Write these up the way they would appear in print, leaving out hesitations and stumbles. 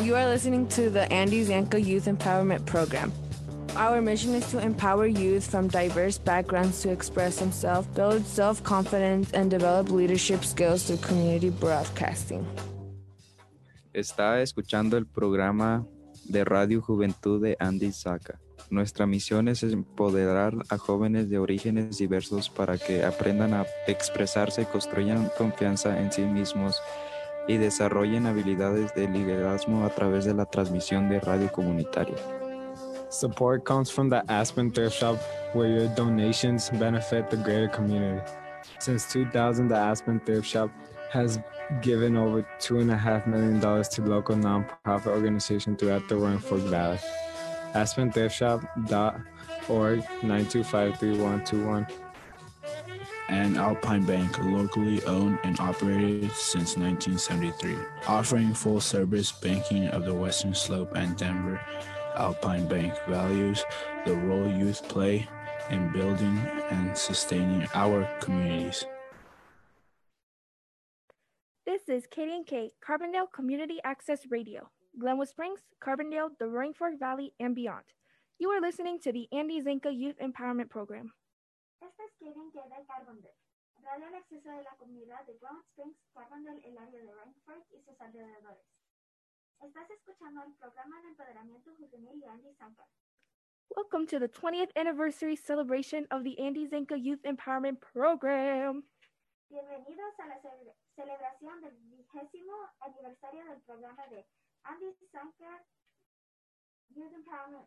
You are listening to the Andy Zanka Youth Empowerment Program. Our mission is to empower youth from diverse backgrounds to express themselves, build self-confidence, and develop leadership skills through community broadcasting. Está escuchando el programa de Radio Juventud de Andy Zanka. Nuestra misión es empoderar a jóvenes de orígenes diversos para que aprendan a expresarse, construyan confianza en sí mismos y desarrollen habilidades de liderazgo a través de la transmisión de radio comunitaria. Support comes from the Aspen Thrift Shop, where your donations benefit the greater community. Since 2000, the Aspen Thrift Shop has given over $2.5 million to local nonprofit organizations throughout the Roaring Fork Valley. AspenThriftShop.org 925-3121. And Alpine Bank, locally owned and operated since 1973, offering full-service banking of the Western Slope and Denver. Alpine Bank values the role youth play in building and sustaining our communities. This is KDNK, Carbondale Community Access Radio, Glenwood Springs, Carbondale, the Roaring Fork Valley, and beyond. You are listening to the Andy Zanka Youth Empowerment Program. Este es KDNK de Carbondale, radio al acceso de la comunidad de Glenwood Springs, Carbondale, el área de Roaring Fork y sus alrededores. Estás escuchando el programa de empoderamiento juvenil de Andy Zanka. Welcome to the 20th anniversary celebration of the Andy Zanka Youth Empowerment Program. Bienvenidos a la celebración del 20º aniversario del programa de Andy Zanka Youth Empowerment.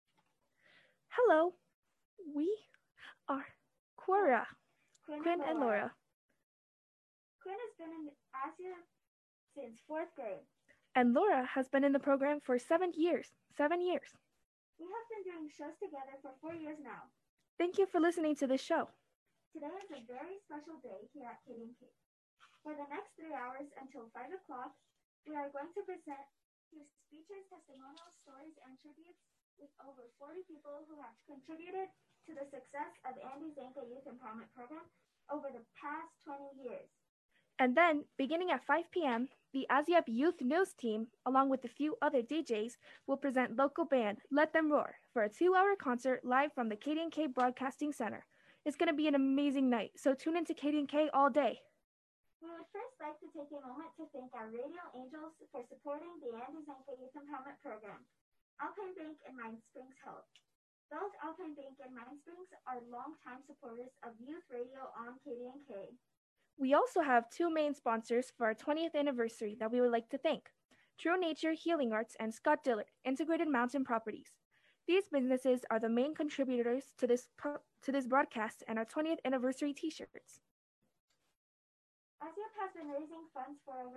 Hello, we are Quora, Quinn and Laura. Quinn has been in Asia since 4th grade. And Laura has been in the program for 7 years. 7 years. We have been doing shows together for 4 years now. Thank you for listening to this show. Today is a very special day here at KDNK. For the next 3 hours until 5 o'clock, we are going to present speeches, testimonials, stories, and tributes with over 40 people who have contributed to the success of Andy Zanka Youth Empowerment Program over the past 20 years. And then, beginning at 5 p.m., the ASIAP Youth News team, along with a few other DJs, will present local band Let Them Roar for a 2-hour concert live from the KDNK Broadcasting Center. It's going to be an amazing night, so tune into KDNK all day. We would first like to take a moment to thank our radio angels for supporting the Andy Zanka Youth Empowerment Program, Alpine Bank and Mine Springs Health. Both Alpine Bank and Mine Springs are longtime supporters of youth radio on KDNK. We also have 2 main sponsors for our 20th anniversary that we would like to thank: True Nature Healing Arts and Scott Dillard, Integrated Mountain Properties. These businesses are the main contributors to this broadcast and our 20th anniversary t-shirts. ASIAP has been raising funds for our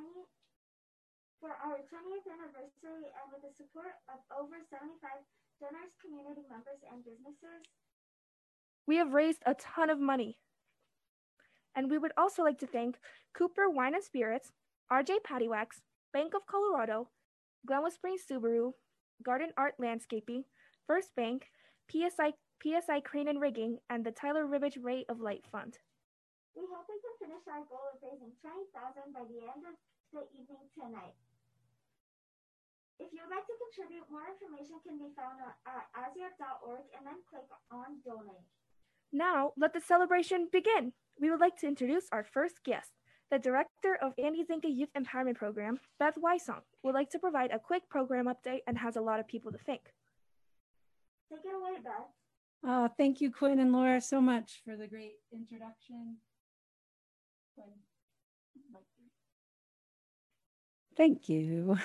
20th anniversary, and with the support of over 75 donors, community members, and businesses, we have raised a ton of money. And we would also like to thank Cooper Wine and Spirits, RJ Pattywax, Bank of Colorado, Glenwood Springs Subaru, Garden Art Landscaping, First Bank, PSI Crane and Rigging, and the Tyler Ribbage Ray of Light Fund. We hope we can finish our goal of raising $20,000 by the end of the evening tonight. If you would like to contribute, more information can be found at asiap.org and then click on Donate. Now, let the celebration begin. We would like to introduce our first guest. The director of Andy Zanka Youth Empowerment Program, Beth Wysong, would like to provide a quick program update and has a lot of people to thank. Take it away, Beth. Thank you, Quinn and Laura, so much for the great introduction. Thank you.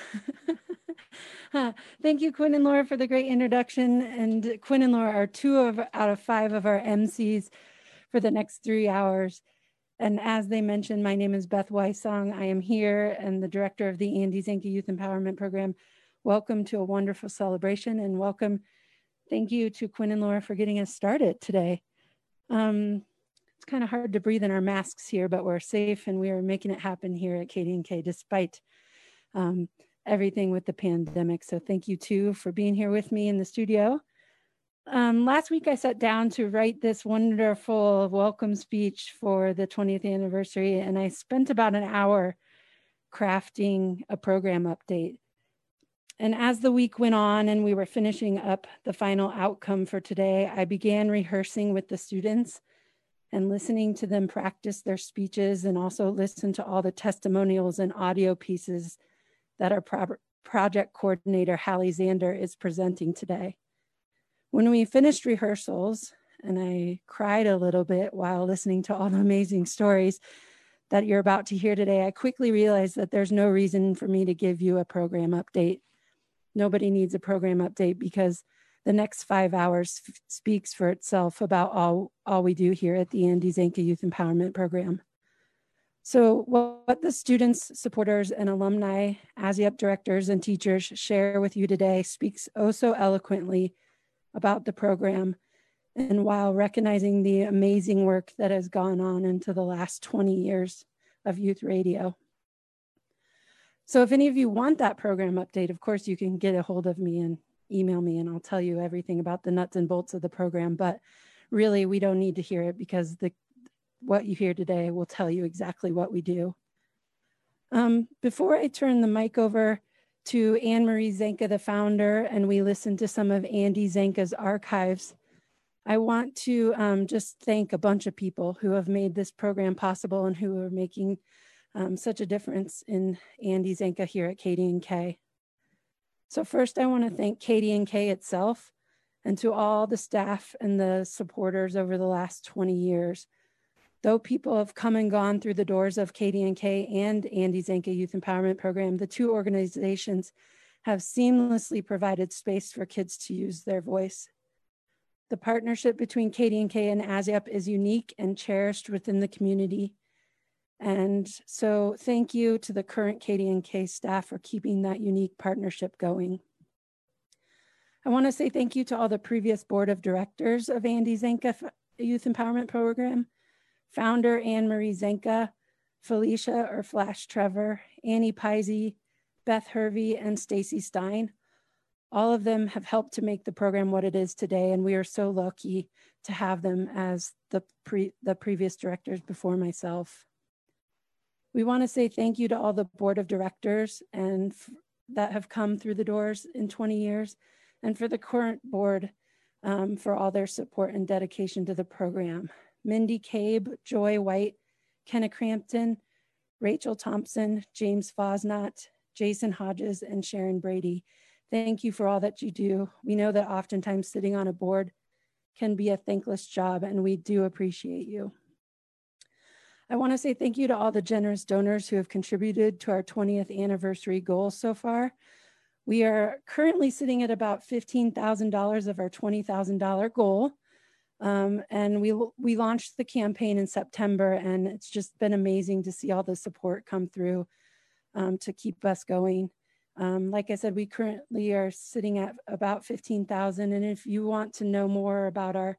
Thank you, Quinn and Laura, for the great introduction. And Quinn and Laura are 2 out of 5 of our MCs for the next 3 hours. And as they mentioned, my name is Beth Wysong. I am here and the director of the Andy Zanka Youth Empowerment Program. Welcome to a wonderful celebration, and welcome. Thank you to Quinn and Laura for getting us started today. It's kind of hard to breathe in our masks here, but we're safe and we are making it happen here at KDNK despite everything with the pandemic. So thank you too for being here with me in the studio. Last week I sat down to write this wonderful welcome speech for the 20th anniversary, and I spent about an hour crafting a program update. And as the week went on and we were finishing up the final outcome for today, I began rehearsing with the students and listening to them practice their speeches, and also listen to all the testimonials and audio pieces that our project coordinator, Hallie Zander, is presenting today. When we finished rehearsals, and I cried a little bit while listening to all the amazing stories that you're about to hear today, I quickly realized that there's no reason for me to give you a program update. Nobody needs a program update because the next 5 hours speaks for itself about all we do here at the Andy Zanca Youth Empowerment Program. So what the students, supporters, and alumni, ASIUP directors and teachers share with you today speaks oh so eloquently about the program, and while recognizing the amazing work that has gone on into the last 20 years of youth radio. So if any of you want that program update, of course you can get a hold of me and email me, and I'll tell you everything about the nuts and bolts of the program, but really we don't need to hear it because what you hear today will tell you exactly what we do. Before I turn the mic over to Anne-Marie Zanca, the founder, and we listen to some of Andy Zanca's archives, I want to just thank a bunch of people who have made this program possible and who are making such a difference in Andy Zanca here at KDNK. So first, I want to thank KDNK itself and to all the staff and the supporters over the last 20 years. Though people have come and gone through the doors of KDNK and Andy Zanca Youth Empowerment Program, the two organizations have seamlessly provided space for kids to use their voice. The partnership between KDNK and ASIUP is unique and cherished within the community. And so thank you to the current KDNK staff for keeping that unique partnership going. I want to say thank you to all the previous board of directors of Andy Zanca Youth Empowerment Program, founder Anne-Marie Zanca, Felicia or Flash Trevor, Annie Pisey, Beth Hervey, and Stacy Stein. All of them have helped to make the program what it is today, and we are so lucky to have them as the previous directors before myself. We want to say thank you to all the board of directors and that have come through the doors in 20 years, and for the current board for all their support and dedication to the program. Mindy Cabe, Joy White, Kenna Crampton, Rachel Thompson, James Fosnot, Jason Hodges, and Sharon Brady. Thank you for all that you do. We know that oftentimes sitting on a board can be a thankless job, and we do appreciate you. I want to say thank you to all the generous donors who have contributed to our 20th anniversary goals so far. We are currently sitting at about $15,000 of our $20,000 goal. And we launched the campaign in September, and it's just been amazing to see all the support come through to keep us going. Like I said, we currently are sitting at about 15,000. And if you want to know more about our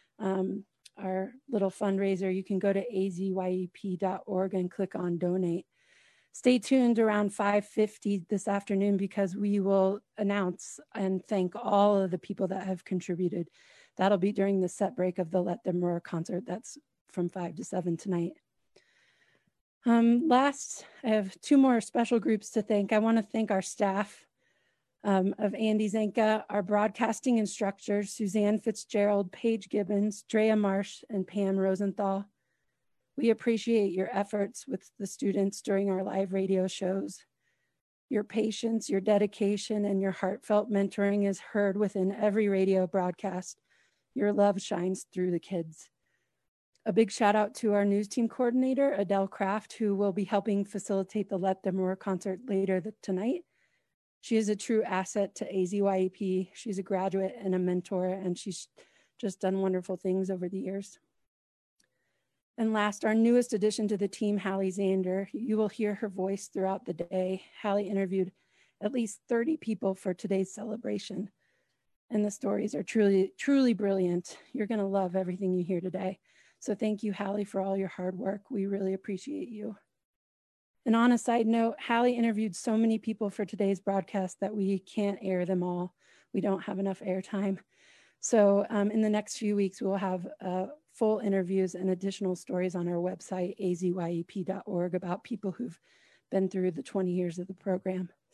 little fundraiser, you can go to azyep.org and click on donate. Stay tuned around 5:50 this afternoon because we will announce and thank all of the people that have contributed. That'll be during the set break of the Let Them Roar concert. That's from 5 to 7 tonight. Last, I have two more special groups to thank. I want to thank our staff of Andy Zanca, our broadcasting instructors, Suzanne Fitzgerald, Paige Gibbons, Drea Marsh, and Pam Rosenthal. We appreciate your efforts with the students during our live radio shows. Your patience, your dedication, and your heartfelt mentoring is heard within every radio broadcast. Your love shines through the kids. A big shout out to our news team coordinator, Adele Kraft, who will be helping facilitate the Let Them Roar concert later tonight. She is a true asset to AZYEP. She's a graduate and a mentor, and she's just done wonderful things over the years. And last, our newest addition to the team, Hallie Zander. You will hear her voice throughout the day. Hallie interviewed at least 30 people for today's celebration. And the stories are truly, truly brilliant. You're gonna love everything you hear today. So thank you, Hallie, for all your hard work. We really appreciate you. And on a side note, Hallie interviewed so many people for today's broadcast that we can't air them all. We don't have enough airtime. So in the next few weeks, we'll have full interviews and additional stories on our website, azyep.org, about people who've been through the 20 years of the program.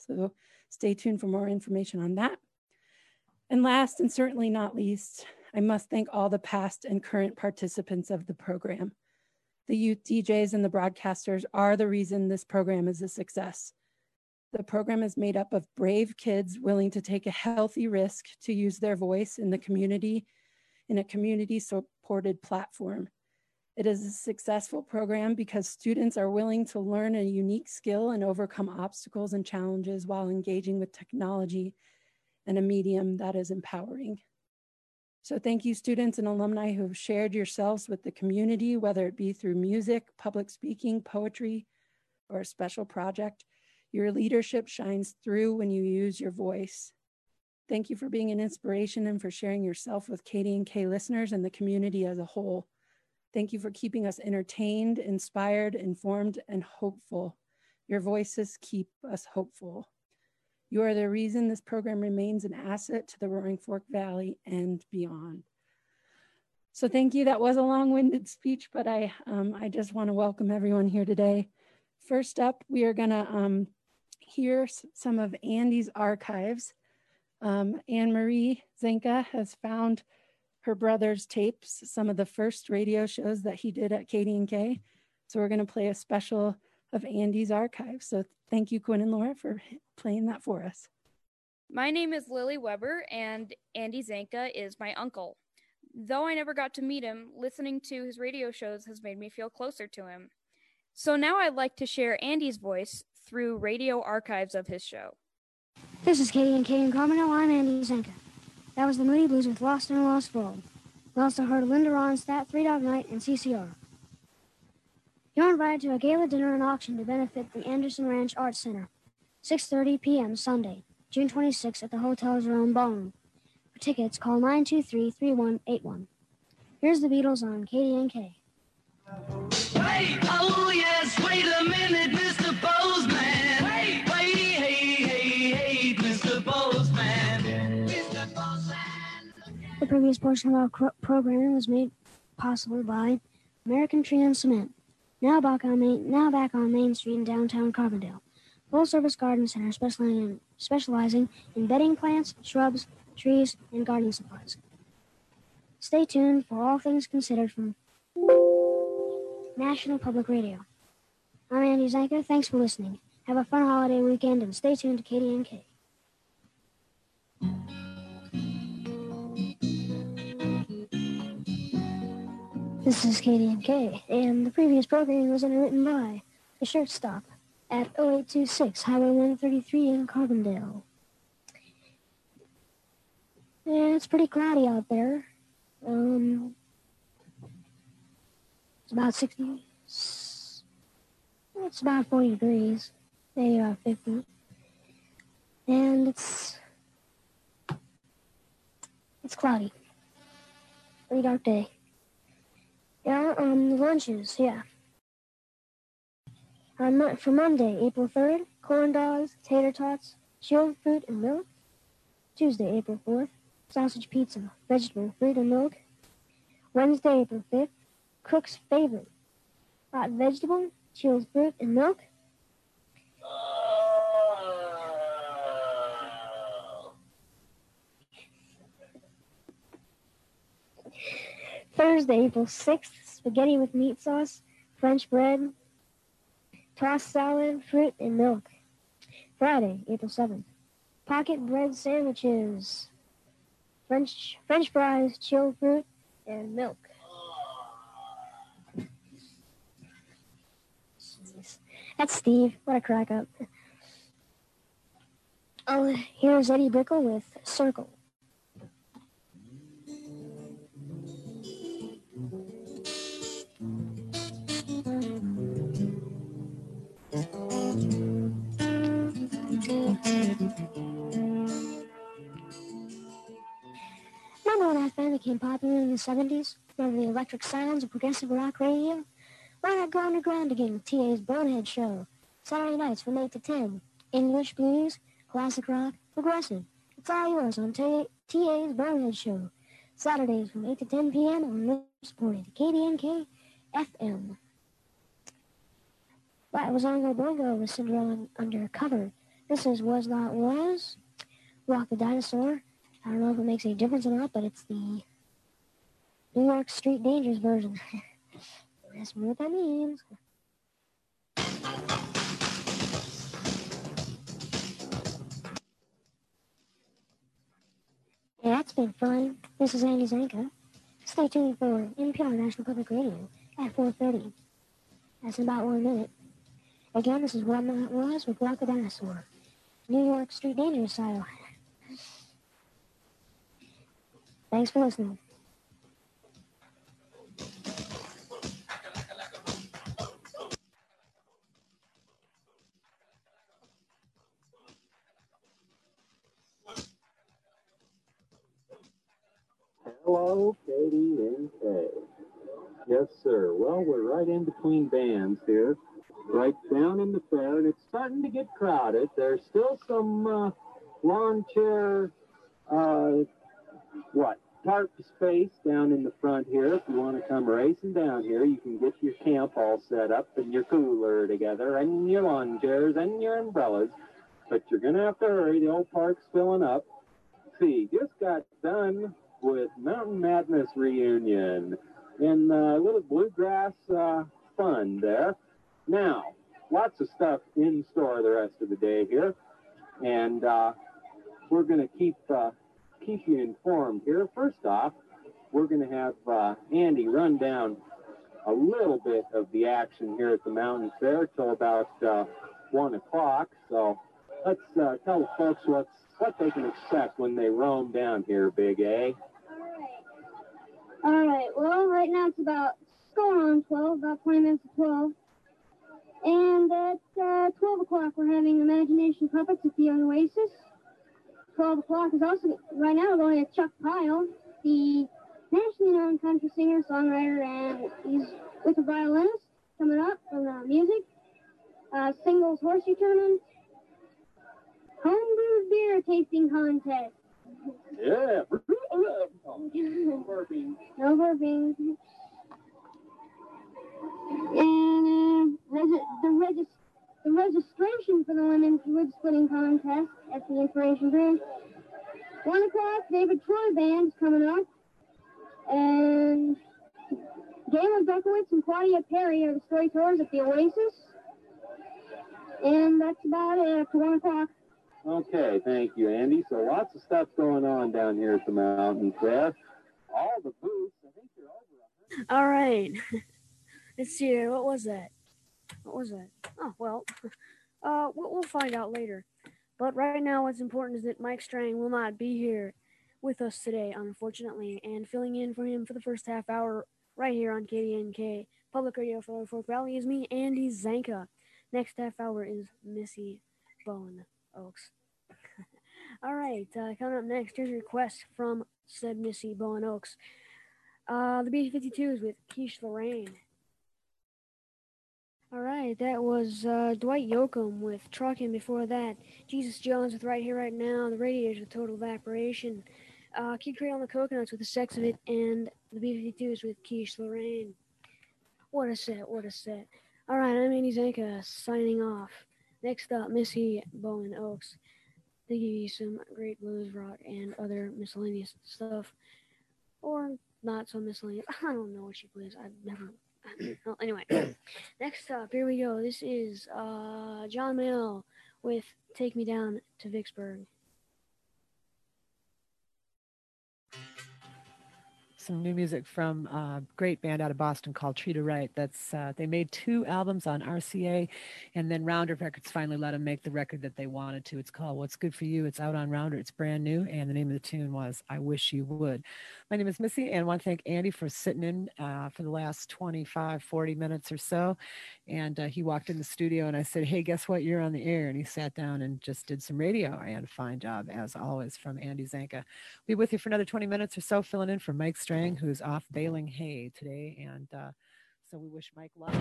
So stay tuned for more information on that. And last and certainly not least, I must thank all the past and current participants of the program. The youth DJs and the broadcasters are the reason this program is a success. The program is made up of brave kids willing to take a healthy risk to use their voice in the community, in a community-supported platform. It is a successful program because students are willing to learn a unique skill and overcome obstacles and challenges while engaging with technology and a medium that is empowering. So thank you, students and alumni who have shared yourselves with the community, whether it be through music, public speaking, poetry, or a special project. Your leadership shines through when you use your voice. Thank you for being an inspiration and for sharing yourself with KDNK listeners and the community as a whole. Thank you for keeping us entertained, inspired, informed, and hopeful. Your voices keep us hopeful. You are the reason this program remains an asset to the Roaring Fork Valley and beyond. So thank you. That was a long-winded speech, but I just want to welcome everyone here today. First up, we are gonna hear some of Andy's archives. Anne-Marie Zenka has found her brother's tapes, some of the first radio shows that he did at KDNK. So we're gonna play a special of Andy's archives. So thank you, Quinn and Laura, for playing that for us. My name is Lily Weber, and Andy Zanka is my uncle. Though I never got to meet him, listening to his radio shows has made me feel closer to him. So now I'd like to share Andy's voice through radio archives of his show. This is KDNK in Carbondale. I'm Andy Zanka. That was the Moody Blues with Lost in a Lost World. We also heard Linda Ronstadt, Three Dog Night, and CCR. You're invited to a gala dinner and auction to benefit the Anderson Ranch Arts Center, 6:30 p.m. Sunday, June 26 at the Hotel Jerome Ballroom. For tickets, call 923-3181. Here's the Beatles on KDNK. Wait, oh yes, wait a minute, Mr. Bozeman. Wait, hey, Mr. Bozeman. Mr. Bozeman. The previous portion of our programming was made possible by American Tree and Cement. Now back on Main Street in downtown Carbondale. Full-service garden center specializing in bedding plants, shrubs, trees, and gardening supplies. Stay tuned for all things considered from National Public Radio. I'm Andy Zanka. Thanks for listening. Have a fun holiday weekend and stay tuned to KDNK. This is KDNK, and the previous programming was underwritten by The Shirt Stop at 0826 Highway 133 in Carbondale. And it's pretty cloudy out there. It's about 60. It's about 40 degrees. Maybe about 50. And it's cloudy. Pretty dark day. Yeah, lunches, yeah. For Monday, April 3rd, corn dogs, tater tots, chilled fruit and milk. Tuesday, April 4th, sausage pizza, vegetable, fruit and milk. Wednesday, April 5th, Cook's favorite, hot vegetable, chilled fruit and milk. Thursday, April 6th, spaghetti with meat sauce, French bread, tossed salad, fruit, and milk. Friday, April 7th, pocket bread sandwiches, French fries, chilled fruit, and milk. That's Steve. What a crack up. Oh, here's Eddie Brickle with Circle. Remember when that band became popular in the 70s? Remember the electric sounds of progressive rock radio? Why not go underground again with TA's Bonehead Show? Saturday nights from 8 to 10. English, blues, classic rock, progressive. It's all yours on TA's Bonehead Show. Saturdays from 8 to 10 p.m. on supported KDNK FM. That was Ongo Bongo with Cinderella Undercover. This is Was Not Was, Rock the Dinosaur. I don't know if it makes any difference or not, but it's the New York Street Dangerous version. Ask me what that means. Yeah, that's been fun. This is Andy Zanka. Stay tuned for NPR National Public Radio at 4:30. That's in about 1 minute. Again, this is What Not Was with Rock the Dinosaur. New York Street Dangerous style. Thanks for listening. Hello, KDNK. Yes, sir. Well, we're right in between bands here, right down in the fair, and it's starting to get crowded. There's still some lawn chair, tarp space down in the front here. If you want to come racing down here, you can get your camp all set up and your cooler together and your lawn chairs and your umbrellas. But you're going to have to hurry. The old park's filling up. See, just got done with Mountain Madness reunion and a little bluegrass fun there. Now, lots of stuff in store the rest of the day here, and we're going to keep you informed here. First off, we're going to have Andy run down a little bit of the action here at the Mountain Fair till about 1 o'clock. So let's tell the folks what they can expect when they roam down here, Big A. All right. Well, right now it's going on 12, about 20 minutes to 12. And at 12 o'clock, we're having Imagination Puppets at the Oasis. 12 o'clock is also, right now, we're going to Chuck Pyle, the nationally known country singer, songwriter, and he's with a violinist coming up from music. Singles horseshoe tournament. Homebrew beer tasting contest. Yeah. No burping. No burping. And the registration for the women's wood splitting contest at the Inspiration Bridge. 1 o'clock, David Troy Band is coming up. And Galen Bekowitz and Claudia Perry are the storytellers at the Oasis. And that's about it for 1 o'clock. Okay, thank you, Andy. So lots of stuff going on down here at the Mountain Fair. All the booths, I think they're over 100. All right. Let's see here. What was that? Oh, well, we'll find out later. But right now, what's important is that Mike Strang will not be here with us today, unfortunately, and filling in for him for the first half hour right here on KDNK Public Radio for Lower Fork Valley is me, Andy Zanka. Next half hour is Missy Bowen Oaks. All right, coming up next, here's a request from said Missy Bowen Oaks. The B-52s with Quiche Lorraine. All right, that was Dwight Yoakam with Truckin'. Before that, Jesus Jones with Right Here, Right Now, The Radiators with Total Evaporation, Kid Creole and the Coconuts with The Sex of It, and the B-52s with Quiche Lorraine. What a set. All right, I'm Andy Zanka signing off. Next up, Missy Bowen Oaks. They give you some great blues, rock, and other miscellaneous stuff. Or not so miscellaneous. I don't know what she plays. I've never... Well, anyway, next up, here we go. This is John Mayall with Take Me Down to Vicksburg. Some new music from a great band out of Boston called Treat Her Right. That's they made 2 albums on RCA, and then Rounder Records finally let them make the record that they wanted to. It's called What's Good for You. It's out on Rounder. It's brand new, and the name of the tune was I Wish You Would. My name is Missy, and I want to thank Andy for sitting in for the last 25, 40 minutes or so. And he walked in the studio, and I said, hey, guess what? You're on the air. And he sat down and just did some radio. And a fine job, as always, from Andy Zanka. Be with you for another 20 minutes or so, filling in for Mike Strang, who's off baling hay today. And so we wish Mike luck.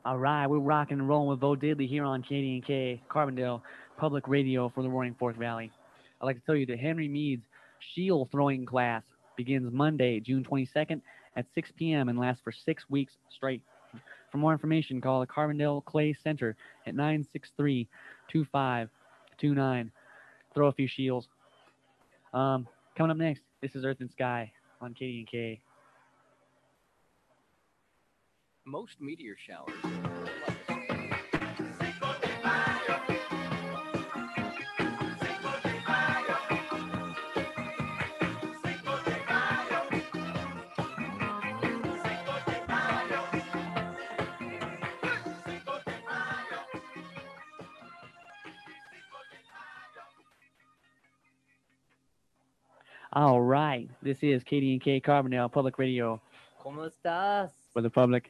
All right, we're rocking and rolling with Bo Diddley here on KDNK, Carbondale Public Radio for the Roaring Fork Valley. I'd like to tell you that Henry Mead's shield throwing class begins Monday, June 22nd at 6 p.m. and lasts for 6 weeks straight. For more information, call the Carbondale Clay Center at 963-2529. Throw a few shields. Coming up next, this is Earth and Sky on KDNK. Most meteor showers. All right, this is KDNK Carbondale Public Radio ¿Cómo estás? for the public.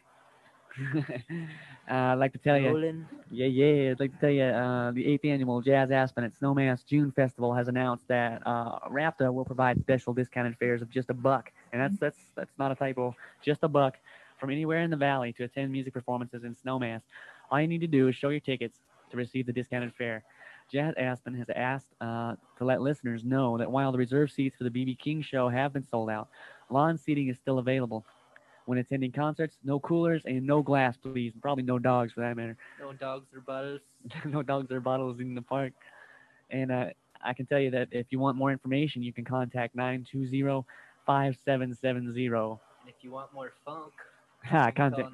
I'd like to tell you, Rolling. I'd like to tell you, the 8th annual Jazz Aspen at Snowmass June Festival has announced that RAFTA will provide special discounted fares of just $1, and that's not a typo, just $1 from anywhere in the valley to attend music performances in Snowmass. All you need to do is show your tickets to receive the discounted fare. Jazz Aspen has asked to let listeners know that while the reserved seats for the B.B. King show have been sold out, lawn seating is still available. When attending concerts, no coolers and no glass, please. Probably no dogs for that matter. No dogs or bottles. No dogs or bottles in the park. And I can tell you that if you want more information, you can contact 920-5770. And if you want more funk, Call call 963-2976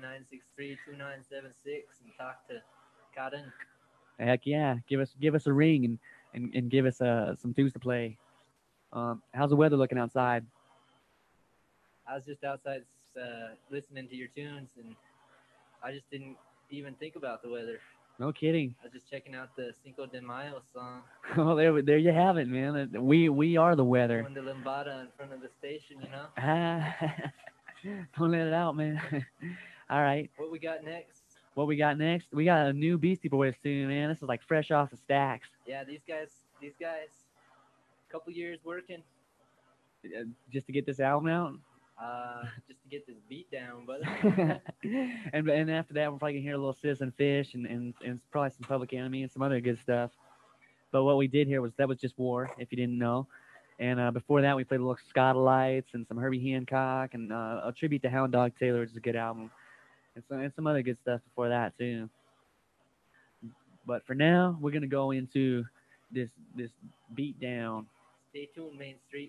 and talk to Cotton. Heck yeah, give us a ring and give us some tunes to play. How's the weather looking outside? I was just outside listening to your tunes, and I just didn't even think about the weather. No kidding. I was just checking out the Cinco de Mayo song. Oh, there you have it, man. We are the weather. Going to Lambada in front of the station, you know. Don't let it out, man. All right. What we got next? We got a new Beastie Boys tune, man. This is like fresh off the stacks. Yeah, these guys, couple years working. Just to get this album out? Just to get this beat down, brother. and after that, we're probably gonna hear a little Citizen Fish and probably some Public Enemy and some other good stuff. But what we did here was just War, if you didn't know. And before that, we played a little Scotalites and some Herbie Hancock and a tribute to Hound Dog Taylor, which is a good album. And some other good stuff before that too. But for now, we're gonna go into this beat down. Stay tuned, Main Street.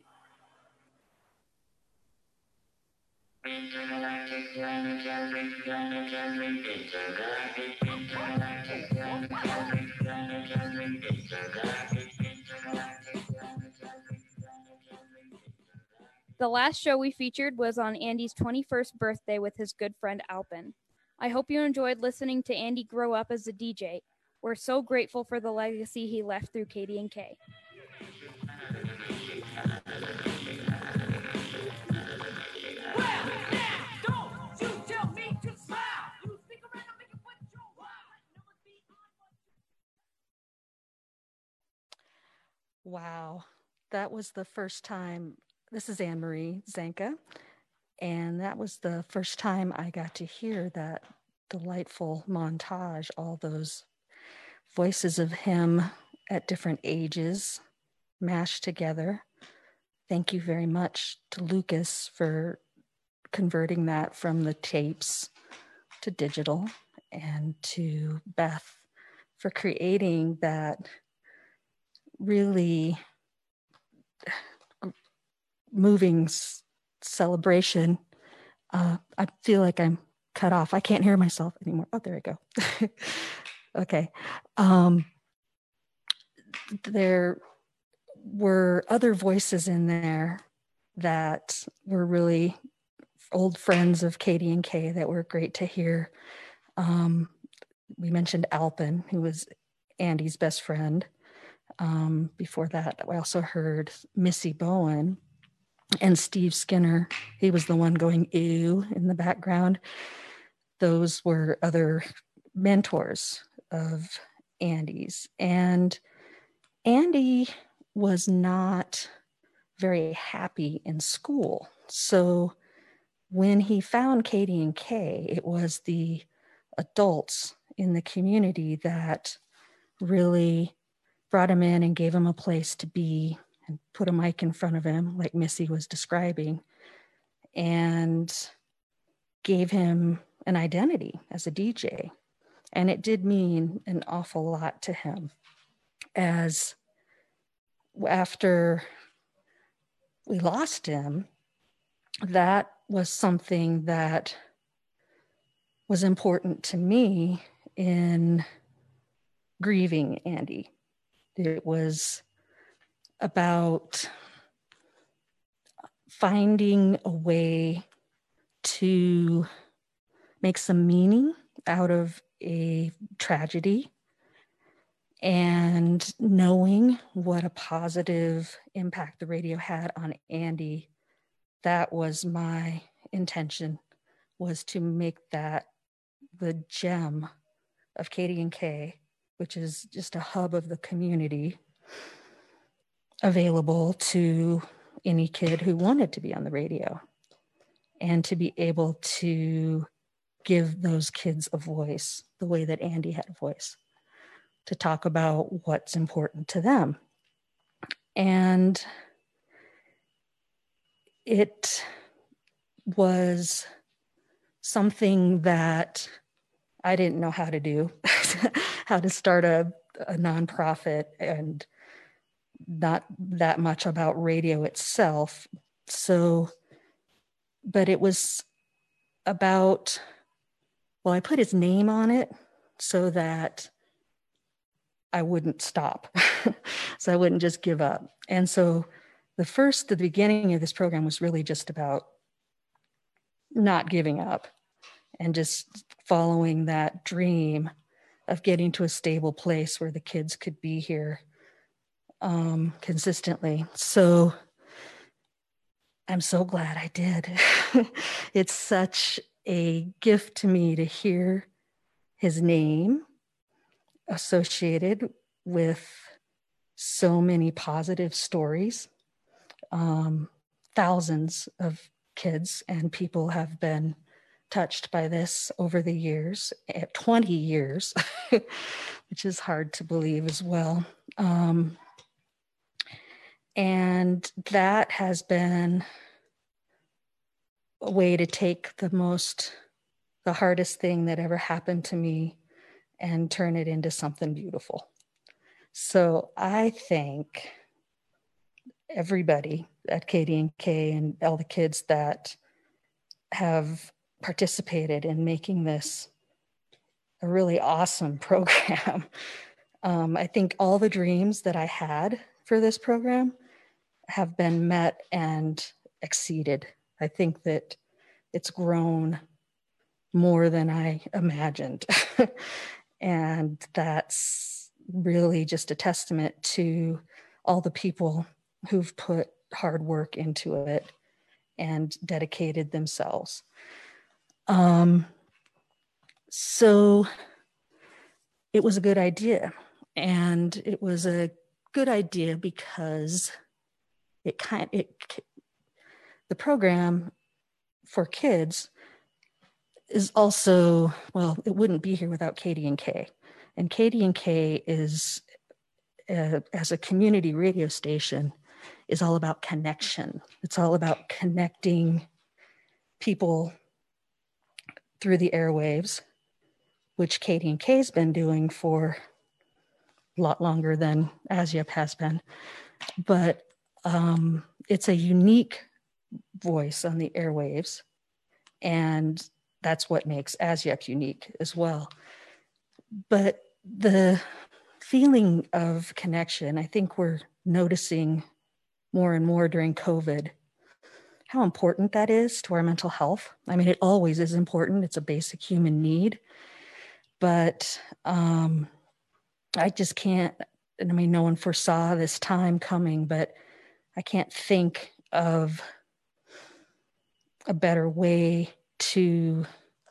The last show we featured was on Andy's 21st birthday with his good friend Alpin. I hope you enjoyed listening to Andy grow up as a DJ. We're so grateful for the legacy he left through KDNK. Wow, that was the first time. This is Anne Marie Zanka, and that was the first time I got to hear that delightful montage, all those voices of him at different ages mashed together. Thank you very much to Lucas for converting that from the tapes to digital, and to Beth for creating that really moving celebration. I feel like I'm cut off. I can't hear myself anymore. Oh, there we go. Okay. There were other voices in there that were really old friends of KDNK that were great to hear. We mentioned Alpin, who was Andy's best friend. Before that, I also heard Missy Bowen and Steve Skinner. He was the one going ew in the background. Those were other mentors of Andy's. And Andy was not very happy in school. So when he found KDNK, it was the adults in the community that really brought him in and gave him a place to be and put a mic in front of him, like Missy was describing, and gave him an identity as a DJ. And it did mean an awful lot to him, as after we lost him, that was something that was important to me in grieving Andy. It was about finding a way to make some meaning out of a tragedy and knowing what a positive impact the radio had on Andy. That was my intention, was to make that the gem of KDNK, which is just a hub of the community, available to any kid who wanted to be on the radio, and to be able to give those kids a voice the way that Andy had a voice, to talk about what's important to them. And it was something that I didn't know how to do, how to start a nonprofit, and not that much about radio itself. So, but it was about, well, I put his name on it so that I wouldn't stop. So I wouldn't just give up. And so the beginning of this program was really just about not giving up and just following that dream of getting to a stable place where the kids could be here consistently. So I'm so glad I did. It's such a gift to me to hear his name associated with so many positive stories. Thousands of kids and people have been touched by this over the years, 20 years, which is hard to believe as well. And that has been a way to take the hardest thing that ever happened to me and turn it into something beautiful. So I thank everybody at KDNK and all the kids that have participated in making this a really awesome program. I think all the dreams that I had for this program have been met and exceeded. I think that it's grown more than I imagined. And that's really just a testament to all the people who've put hard work into it and dedicated themselves. So it was a good idea. And it was a good idea because the program for kids is also, well, it wouldn't be here without KDNK. And KDNK is, as a community radio station, is all about connection. It's all about connecting people through the airwaves, which KDNK has been doing for a lot longer than ASYUP has been. But it's a unique voice on the airwaves, and that's what makes ASYUP unique as well. But the feeling of connection, I think we're noticing more and more during COVID, how important that is to our mental health. I mean, it always is important. It's a basic human need. But I just can't, and I mean, no one foresaw this time coming, but I can't think of a better way to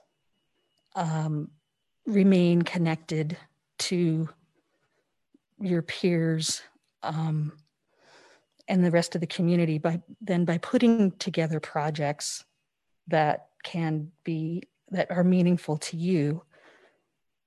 remain connected to your peers and the rest of the community by putting together projects that are meaningful to you,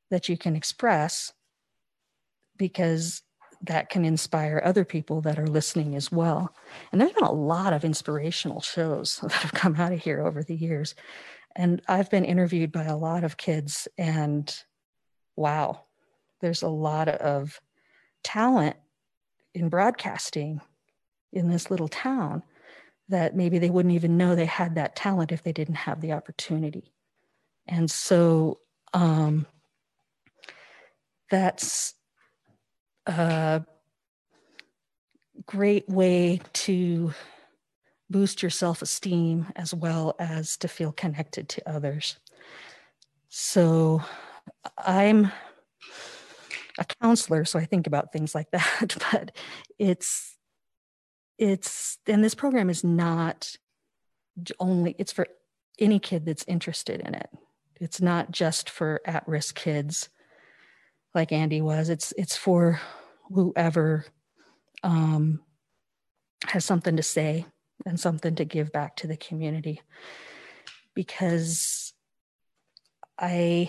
that you can express, because that can inspire other people that are listening as well. And there's been a lot of inspirational shows that have come out of here over the years. And I've been interviewed by a lot of kids, and wow, there's a lot of talent in broadcasting in this little town that maybe they wouldn't even know they had that talent if they didn't have the opportunity. And so that's a great way to boost your self-esteem as well as to feel connected to others. So I'm a counselor, so I think about things like that, but it's, and this program is not only, it's for any kid that's interested in it. It's not just for at-risk kids like Andy was. It's for whoever has something to say and something to give back to the community. Because I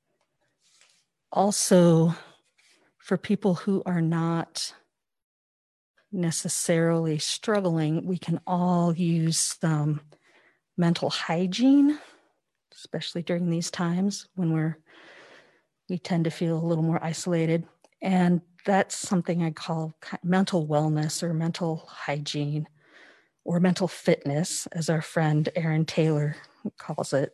also, for people who are not necessarily struggling, we can all use some mental hygiene, especially during these times when we tend to feel a little more isolated. And that's something I call mental wellness or mental hygiene or mental fitness, as our friend Aaron Taylor calls it.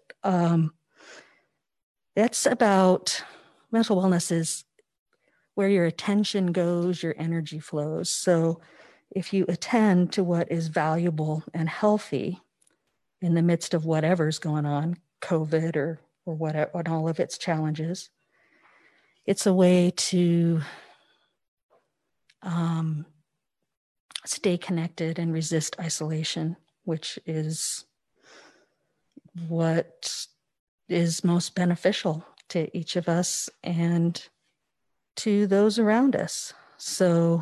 That's about, mental wellness is where your attention goes, your energy flows. So if you attend to what is valuable and healthy in the midst of whatever's going on, COVID or whatever, and all of its challenges, it's a way to stay connected and resist isolation, which is what is most beneficial to each of us and to those around us. So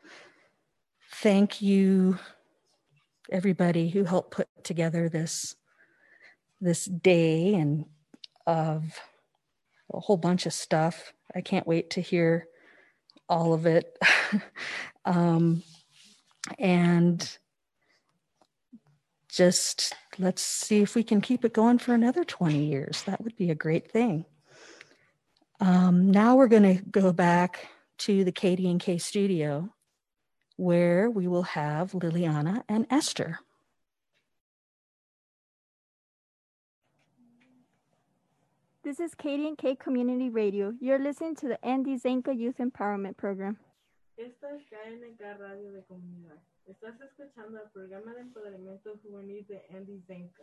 thank you, everybody who helped put together this day and of a whole bunch of stuff. I can't wait to hear all of it. And just let's see if we can keep it going for another 20 years. That would be a great thing. Now we're going to go back to the Katie and Kay studio, where we will have Liliana and Esther. This is Katie and Kay Community Radio. You're listening to the Andy Zenka Youth Empowerment Program. Esta es KNK Radio de Comunidad. Estás escuchando el programa de empoderamiento juvenil de Andy Zenka.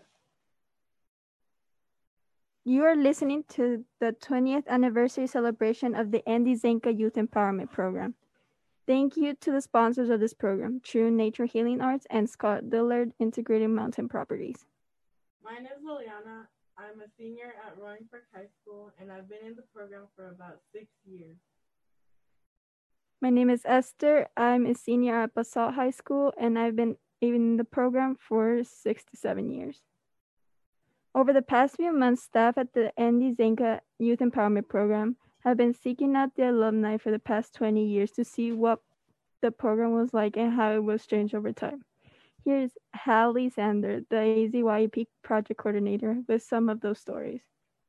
You are listening to the 20th anniversary celebration of the Andy Zenka Youth Empowerment Program. Thank you to the sponsors of this program, True Nature Healing Arts and Scott Dillard Integrated Mountain Properties. My name is Liliana. I'm a senior at Roaring Park High School, and I've been in the program for about 6 years. My name is Esther. I'm a senior at Basalt High School, and I've been in the program for 6 to 7 years. Over the past few months, staff at the Andy Zenka Youth Empowerment Program have been seeking out the alumni for the past 20 years to see what the program was like and how it was changed over time. Here's Hallie Sander, the AZYEP project coordinator, with some of those stories.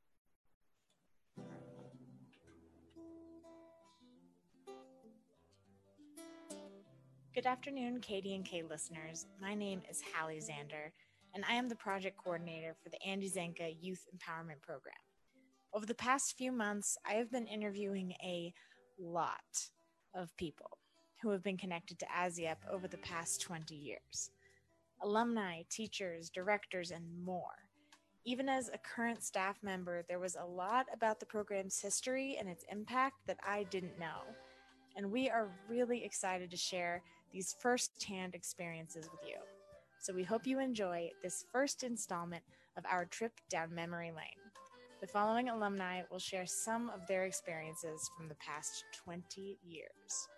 Good afternoon, Katie and Kay listeners. My name is Hallie Zander, and I am the project coordinator for the Andy Zenka Youth Empowerment Program. Over the past few months, I have been interviewing a lot of people who have been connected to AZYEP over the past 20 years. Alumni, teachers, directors, and more. Even as a current staff member, there was a lot about the program's history and its impact that I didn't know. And we are really excited to share these first-hand experiences with you. So we hope you enjoy this first installment of our trip down memory lane. The following alumni will share some of their experiences from the past 20 years.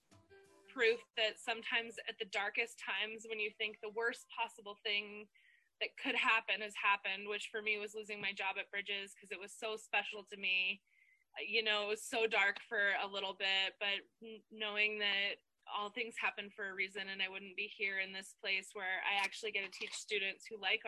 Proof that sometimes at the darkest times when you think the worst possible thing that could happen has happened, which for me was losing my job at Bridges because it was so special to me. You know, it was so dark for a little bit, but knowing that all things happen for a reason and I wouldn't be here in this place where I actually get to teach students who like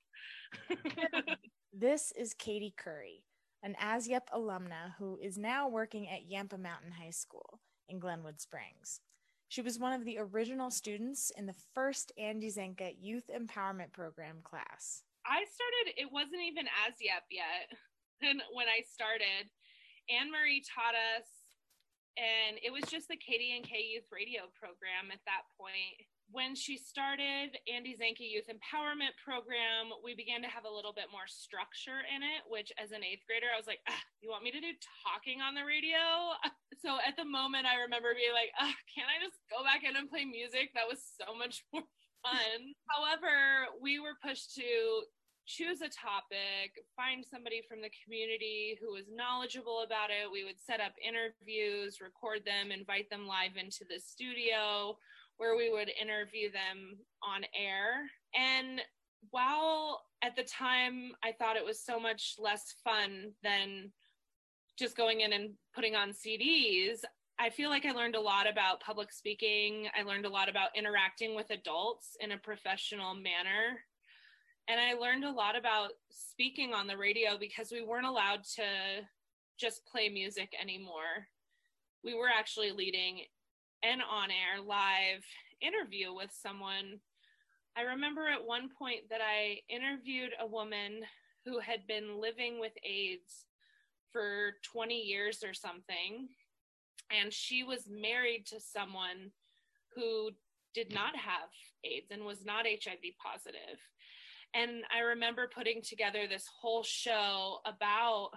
art. This is Katie Curry, an ASYEP alumna who is now working at Yampa Mountain High School in Glenwood Springs. She was one of the original students in the first Andy Zanka Youth Empowerment Program class. It wasn't even ASYEP yet when I started. Anne-Marie taught us, and it was just the KD&K Youth Radio program at that point. When she started Andy Zanka Youth Empowerment Program, we began to have a little bit more structure in it, which as an 8th grader, I was like, you want me to do talking on the radio? So at the moment, I remember being like, can't I just go back in and play music? That was so much more fun. However, we were pushed to choose a topic, find somebody from the community who was knowledgeable about it. We would set up interviews, record them, invite them live into the studio where we would interview them on air. And while at the time I thought it was so much less fun than just going in and putting on CDs, I feel like I learned a lot about public speaking. I learned a lot about interacting with adults in a professional manner. And I learned a lot about speaking on the radio because we weren't allowed to just play music anymore. We were actually leading an on-air live interview with someone. I remember at one point that I interviewed a woman who had been living with AIDS for 20 years or something. And she was married to someone who did not have AIDS and was not HIV positive. And I remember putting together this whole show about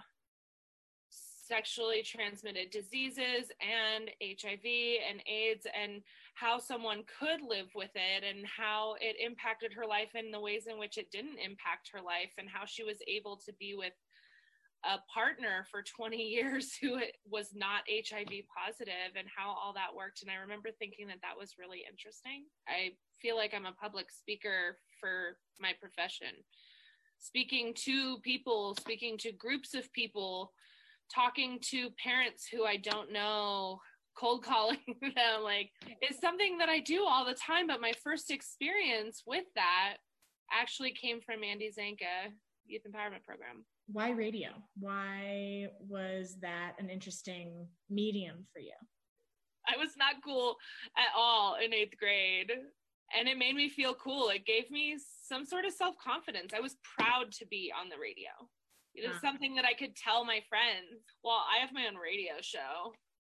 sexually transmitted diseases and HIV and AIDS and how someone could live with it and how it impacted her life and the ways in which it didn't impact her life and how she was able to be with a partner for 20 years who was not HIV positive and how all that worked. And I remember thinking that that was really interesting. I feel like I'm a public speaker for my profession, speaking to people, speaking to groups of people, talking to parents who I don't know, cold calling them, like it's something that I do all the time. But my first experience with that actually came from Andy Zanka Youth Empowerment Program. Why radio? Why was that an interesting medium for you? I was not cool at all in 8th grade, and it made me feel cool. It gave me some sort of self-confidence. I was proud to be on the radio. It is something that I could tell my friends. Well, I have my own radio show.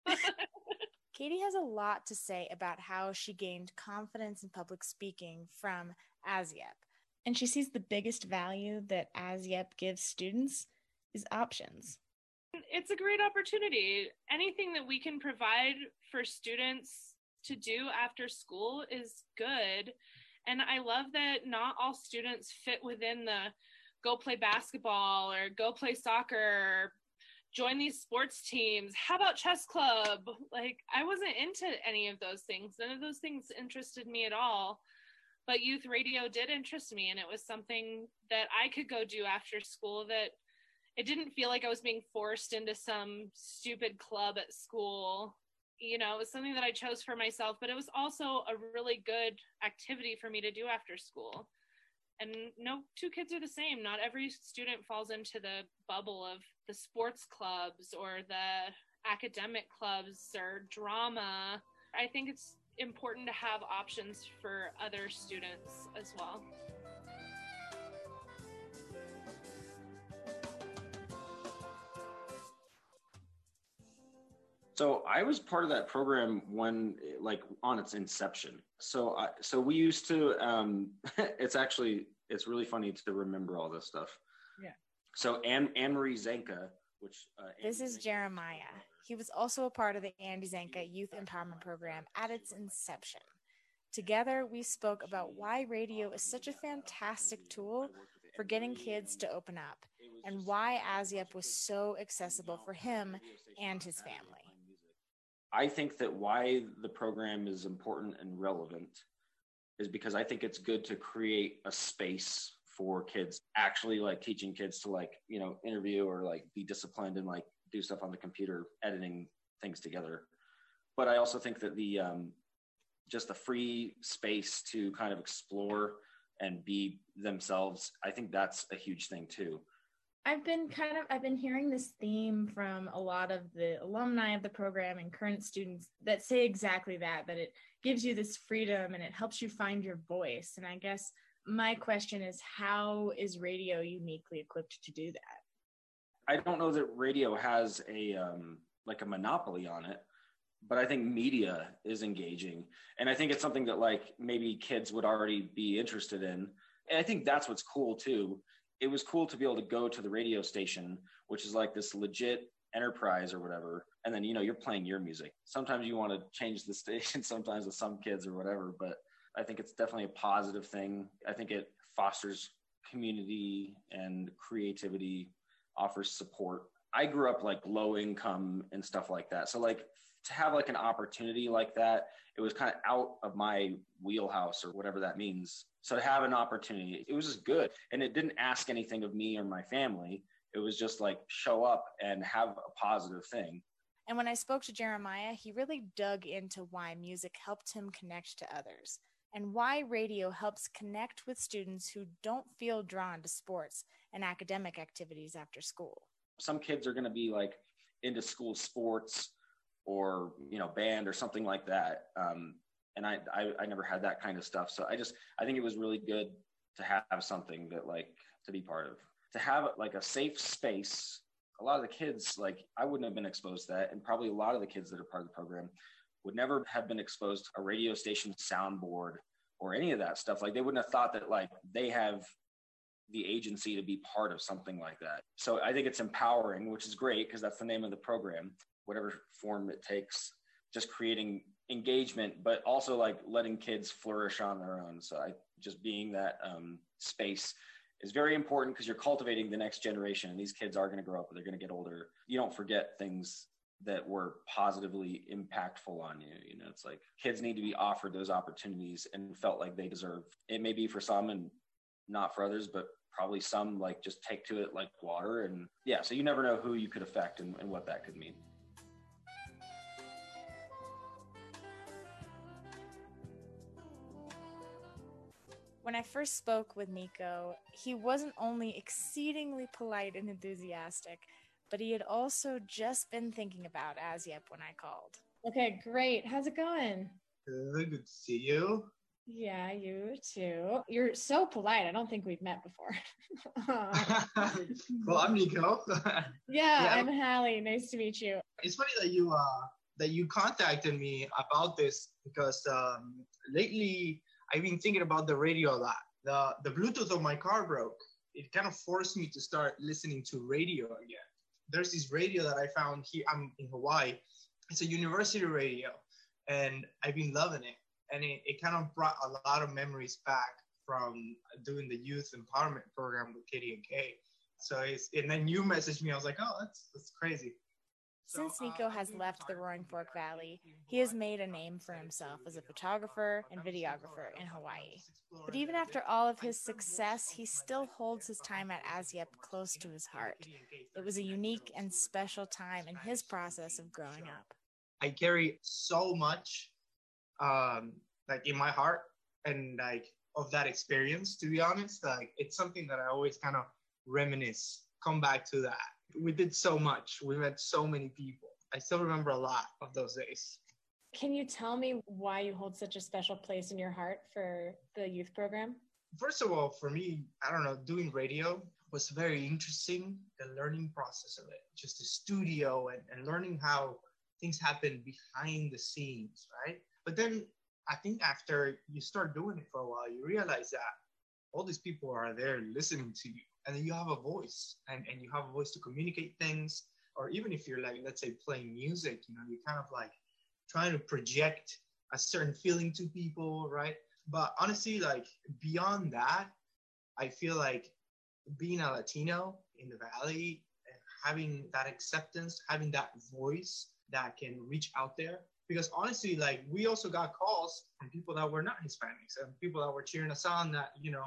Katie has a lot to say about how she gained confidence in public speaking from ASYEP. And she sees the biggest value that ASYEP gives students is options. It's a great opportunity. Anything that we can provide for students to do after school is good. And I love that not all students fit within the go play basketball or go play soccer or join these sports teams. How about chess club? Like, I wasn't into any of those things. None of those things interested me at all. But youth radio did interest me, and it was something that I could go do after school, that it didn't feel like I was being forced into some stupid club at school. You know, it was something that I chose for myself, but it was also a really good activity for me to do after school. And no two kids are the same. Not every student falls into the bubble of the sports clubs or the academic clubs or drama. I think it's important to have options for other students as well. So I was part of that program when, like, on its inception. So we used to, it's really funny to remember all this stuff. Yeah. So Anne-Marie Zanka, which... This is Jeremiah. He was also a part of the Andy Zanka Youth Empowerment Program at its inception. Together, we spoke about why radio is such a fantastic tool for getting kids to open up and why ASYEP was so accessible for him and his family. I think that why the program is important and relevant is because I think it's good to create a space for kids, actually like teaching kids to like, you know, interview or like be disciplined and like do stuff on the computer, editing things together. But I also think that the just the free space to kind of explore and be themselves, I think that's a huge thing too. I've been hearing this theme from a lot of the alumni of the program and current students that say exactly that it gives you this freedom and it helps you find your voice. And I guess my question is, how is radio uniquely equipped to do that? I don't know that radio has a like a monopoly on it, but I think media is engaging. And I think it's something that like maybe kids would already be interested in. And I think that's what's cool too. It was cool to be able to go to the radio station, which is like this legit enterprise or whatever. And then, you know, you're playing your music. Sometimes you want to change the station, sometimes with some kids or whatever, but I think it's definitely a positive thing. I think it fosters community and creativity, offers support. I grew up like low income and stuff like that. So like to have like an opportunity like that, it was kind of out of my wheelhouse or whatever that means. So to have an opportunity, it was just good. And it didn't ask anything of me or my family. It was just like show up and have a positive thing. And when I spoke to Jeremiah, he really dug into why music helped him connect to others and why radio helps connect with students who don't feel drawn to sports and academic activities after school. Some kids are going to be like into school sports or, you know, band or something like that. And I never had that kind of stuff. So I think it was really good to have something that like to be part of, to have like a safe space. A lot of the kids, like I wouldn't have been exposed to that. And probably a lot of the kids that are part of the program would never have been exposed to a radio station soundboard or any of that stuff. Like they wouldn't have thought that like they have the agency to be part of something like that. So I think it's empowering, which is great because that's the name of the program, whatever form it takes, just creating engagement, but also like letting kids flourish on their own. So just being that space is very important because you're cultivating the next generation, and these kids are going to grow up and they're going to get older. You don't forget things that were positively impactful on you. You know, it's like kids need to be offered those opportunities and felt like they deserve. It may be for some and not for others, but probably some like just take to it like water. And yeah, so you never know who you could affect and what that could mean. When I first spoke with Nico, he wasn't only exceedingly polite and enthusiastic, but he had also just been thinking about ASYEP when I called. Okay, great. How's it going? Good to see you. Yeah, you too. You're so polite. I don't think we've met before. Well, I'm Nico. Yeah, I'm Hallie. Nice to meet you. It's funny that you contacted me about this because lately I've been thinking about the radio a lot. The Bluetooth of my car broke. It kind of forced me to start listening to radio again. There's this radio that I found here. I'm in Hawaii. It's a university radio, and I've been loving it. And it kind of brought a lot of memories back from doing the youth empowerment program with KDNK. So and then you messaged me. I was like, oh, that's crazy. Since Nico has left the Roaring Fork Valley, he has made a name for himself as a photographer and videographer in Hawaii. But even after all of his success, he still holds his time at ASYEP close to his heart. It was a unique and special time in his process of growing up. I carry so much like in my heart and like of that experience, to be honest. Like it's something that I always kind of reminisce, come back to that. We did so much. We met so many people. I still remember a lot of those days. Can you tell me why you hold such a special place in your heart for the youth program? First of all, for me, I don't know, doing radio was very interesting, the learning process of it, just the studio and learning how things happen behind the scenes, right? But then I think after you start doing it for a while, you realize that all these people are there listening to you. And then you have a voice and you have a voice to communicate things. Or even if you're like, let's say playing music, you know, you're kind of like trying to project a certain feeling to people, right? But honestly, like beyond that, I feel like being a Latino in the Valley and having that acceptance, having that voice that can reach out there. Because honestly, like we also got calls from people that were not Hispanics and people that were cheering us on that, you know,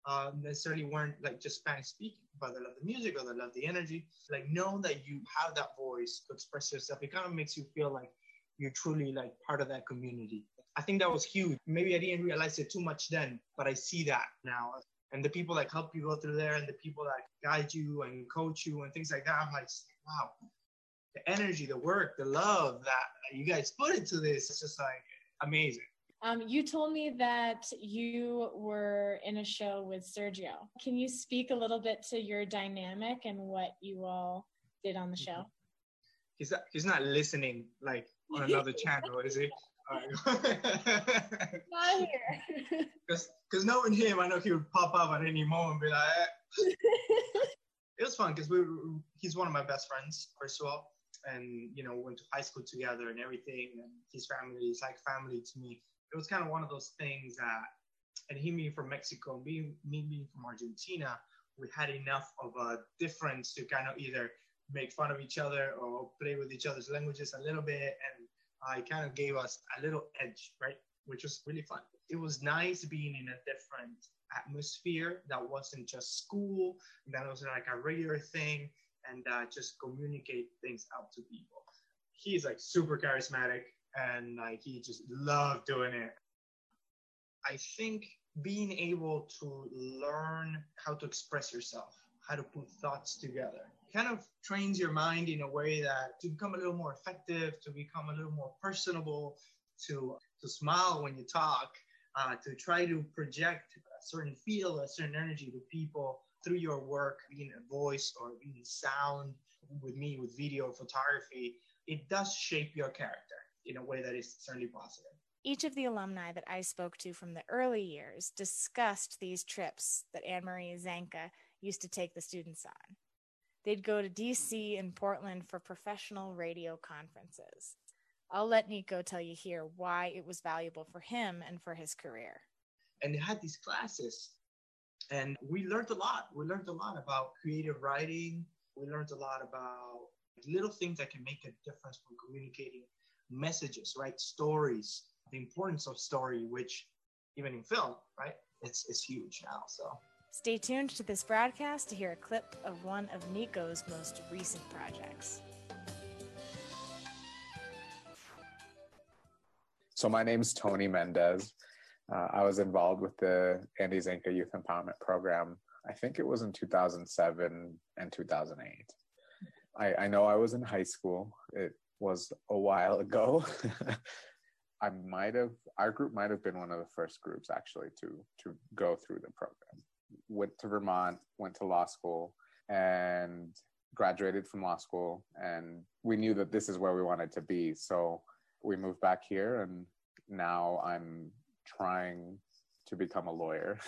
necessarily weren't like just Spanish speaking, but they love the music or they love the energy. Like know that you have that voice to express yourself. It kind of makes you feel like you're truly like part of that community. I think that was huge. Maybe I didn't realize it too much then, but I see that now. And the people that help you go through there and the people that guide you and coach you and things like that, I'm like, wow, the energy, the work, the love that you guys put into this, it's just like amazing. You told me that you were in a show with Sergio. Can you speak a little bit to your dynamic and what you all did on the show? He's not listening like on another channel, is he? Not here. Because knowing him, I know he would pop up at any moment and be like, eh. It was fun because he's one of my best friends, first of all. And, you know, went to high school together and everything. And his family is like family to me. It was kind of one of those things that, and he being from Mexico, me being from Argentina, we had enough of a difference to kind of either make fun of each other or play with each other's languages a little bit. And it kind of gave us a little edge, right? Which was really fun. It was nice being in a different atmosphere that wasn't just school, that was like a regular thing, and just communicate things out to people. He's like super charismatic and like he just loved doing it. I think being able to learn how to express yourself, how to put thoughts together, kind of trains your mind in a way that to become a little more effective, to become a little more personable, to smile when you talk, to try to project a certain feel, a certain energy to people through your work, being a voice or being sound, with me, with video, photography. It does shape your character in a way that is certainly positive. Each of the alumni that I spoke to from the early years discussed these trips that Anne-Marie Zanka used to take the students on. They'd go to DC and Portland for professional radio conferences. I'll let Nico tell you here why it was valuable for him and for his career. And they had these classes, and we learned a lot. We learned a lot about creative writing. We learned a lot about little things that can make a difference for communicating messages, right? Stories, the importance of story, which even in film, right? It's huge now, so. Stay tuned to this broadcast to hear a clip of one of Nico's most recent projects. So my name's Tony Mendez. I was involved with the Andy Zanka Youth Empowerment Program. I think it was in 2007 and 2008. I know I was in high school. It was a while ago. Our group might have been one of the first groups actually to go through the program. Went to Vermont, went to law school, and graduated from law school. And we knew that this is where we wanted to be. So we moved back here, and now I'm trying to become a lawyer.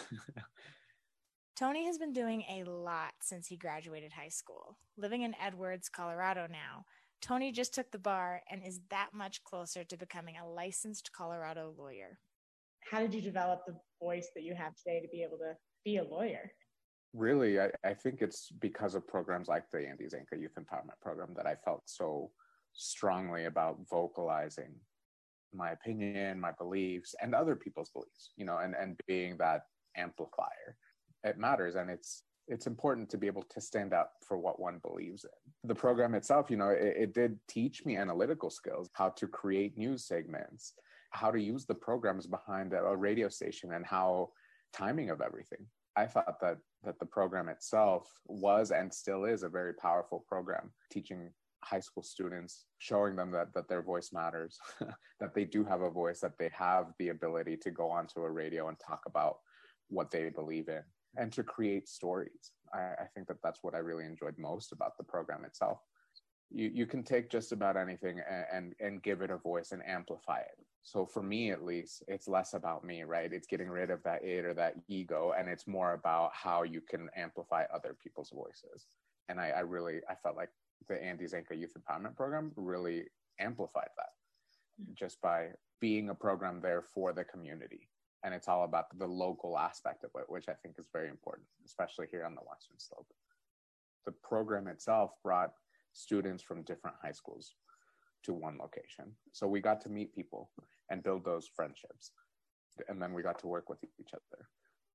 Tony has been doing a lot since he graduated high school. Living in Edwards, Colorado now, Tony just took the bar and is that much closer to becoming a licensed Colorado lawyer. How did you develop the voice that you have today to be able to be a lawyer? Really, I think it's because of programs like the Andy Zanka Youth Empowerment Program that I felt so strongly about vocalizing my opinion, my beliefs, and other people's beliefs, and being that amplifier. It matters, and it's important to be able to stand up for what one believes in. The program itself, it did teach me analytical skills, how to create news segments, how to use the programs behind a radio station, and how timing of everything. I thought that the program itself was and still is a very powerful program, teaching high school students, showing them that their voice matters, that they do have a voice, that they have the ability to go onto a radio and talk about what they believe in, and to create stories. I think that's what I really enjoyed most about the program itself. You can take just about anything and give it a voice and amplify it. So for me, at least, it's less about me, right? It's getting rid of that id or that ego, and it's more about how you can amplify other people's voices. And I felt like the Andy Zanka Youth Empowerment Program really amplified that just by being a program there for the community. And it's all about the local aspect of it, which I think is very important, especially here on the Western Slope. The program itself brought students from different high schools to one location. So we got to meet people and build those friendships. And then we got to work with each other.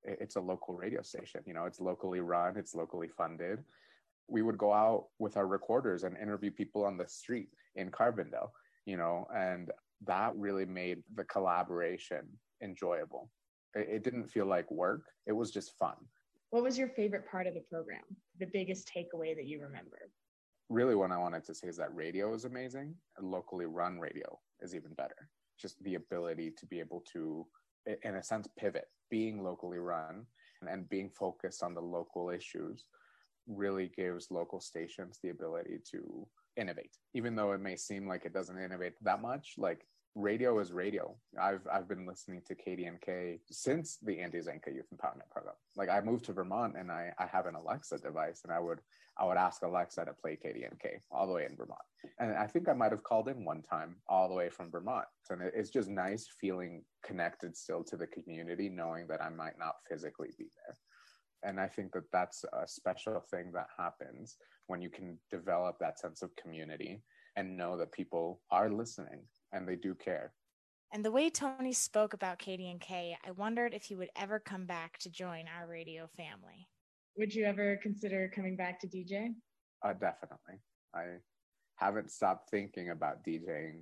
it's a local radio station. You know, it's locally run, it's locally funded. We would go out with our recorders and interview people on the street in Carbondale, you know, and that really made the collaboration enjoyable. It didn't feel like work. It was just fun. What was your favorite part of the program? The biggest takeaway that you remember? Really, what I wanted to say is that radio is amazing. And locally run radio is even better. Just the ability to be able to, in a sense, pivot, being locally run and being focused on the local issues really gives local stations the ability to innovate. Even though it may seem like it doesn't innovate that much, like radio is radio. I've been listening to KDNK since the Andy Zanka Youth Empowerment Program. Like, I moved to Vermont and I have an Alexa device, and I would ask Alexa to play KDNK all the way in Vermont. And I think I might have called in one time all the way from Vermont. And it's just nice feeling connected still to the community, knowing that I might not physically be there. And I think that that's a special thing that happens when you can develop that sense of community and know that people are listening and they do care. And the way Tony spoke about KDNK, I wondered if he would ever come back to join our radio family. Would you ever consider coming back to DJ? Definitely. I haven't stopped thinking about DJing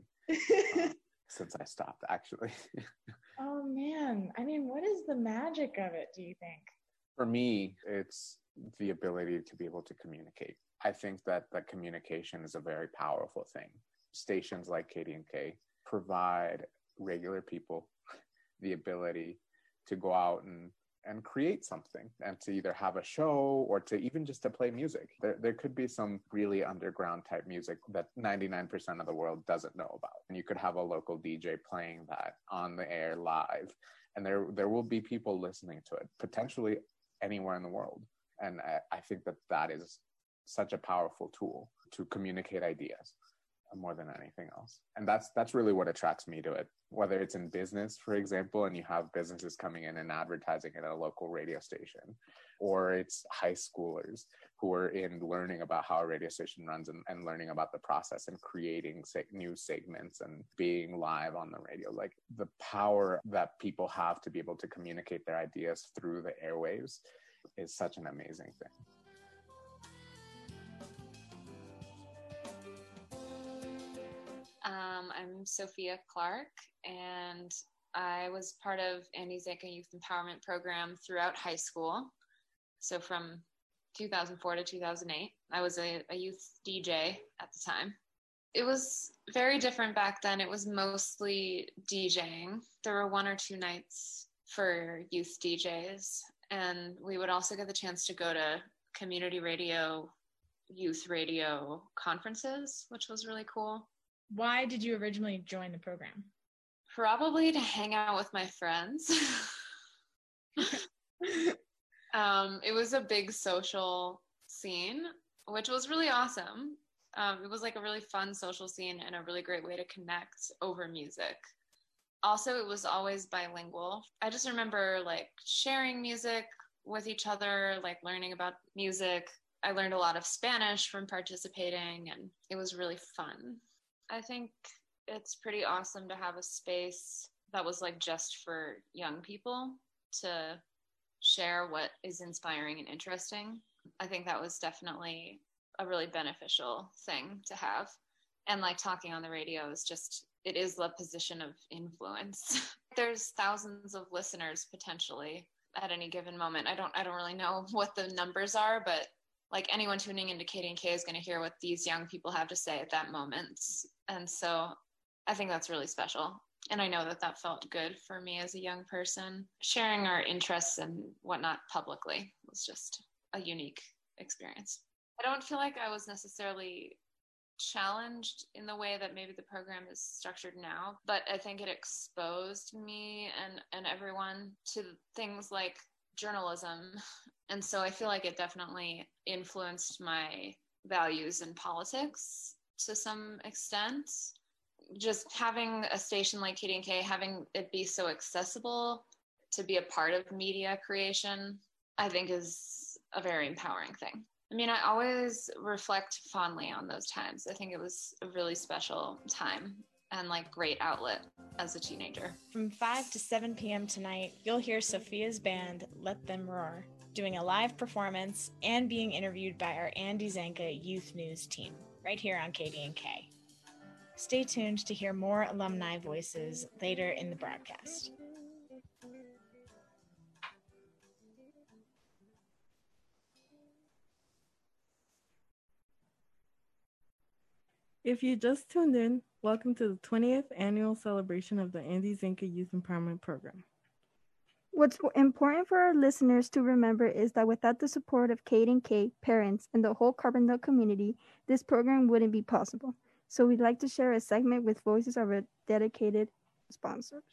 since I stopped, actually. Oh, man. I mean, what is the magic of it, do you think? For me, it's the ability to be able to communicate. I think that communication is a very powerful thing. Stations like KDNK provide regular people the ability to go out and create something, and to either have a show or to even just to play music. There could be some really underground type music that 99% of the world doesn't know about. And you could have a local DJ playing that on the air live, and there will be people listening to it, potentially anywhere in the world. And I think that is such a powerful tool to communicate ideas more than anything else. And that's really what attracts me to it. Whether it's in business, for example, and you have businesses coming in and advertising at a local radio station, or it's high schoolers who are in learning about how a radio station runs and learning about the process and creating new segments and being live on the radio. Like, the power that people have to be able to communicate their ideas through the airwaves is such an amazing thing. I'm Sophia Clark, and I was part of Andy Zanka Youth Empowerment Program throughout high school. So from 2004 to 2008, I was a youth DJ at the time. It was very different back then. It was mostly DJing. There were 1 or 2 nights for youth DJs, and we would also get the chance to go to community radio, youth radio conferences, which was really cool. Why did you originally join the program? Probably to hang out with my friends. It was a big social scene, which was really awesome. It was like a really fun social scene and a really great way to connect over music. Also, it was always bilingual. I just remember like sharing music with each other, like learning about music. I learned a lot of Spanish from participating, and it was really fun. I think it's pretty awesome to have a space that was like just for young people to share what is inspiring and interesting. I think that was definitely a really beneficial thing to have. And like talking on the radio is just, it is the position of influence. There's thousands of listeners potentially at any given moment. I don't really know what the numbers are, but like anyone tuning into KDNK is going to hear what these young people have to say at that moment. And so I think that's really special. And I know that felt good for me as a young person. Sharing our interests and whatnot publicly was just a unique experience. I don't feel like I was necessarily challenged in the way that maybe the program is structured now, but I think it exposed me and everyone to things like journalism. And so I feel like it definitely influenced my values in politics to some extent. Just having a station like KDNK, having it be so accessible to be a part of media creation, I think is a very empowering thing. I mean, I always reflect fondly on those times. I think it was a really special time. and like great outlet as a teenager. From 5 to 7 p.m. tonight, you'll hear Sophia's band, Let Them Roar, doing a live performance and being interviewed by our Andy Zanka Youth News team, right here on KDNK. Stay tuned to hear more alumni voices later in the broadcast. If you just tuned in, welcome to the 20th annual celebration of the Andy Zanka Youth Empowerment Program. What's important for our listeners to remember is that without the support of KDNK, parents, and the whole Carbondale community, this program wouldn't be possible. So we'd like to share a segment with voices of our dedicated sponsors.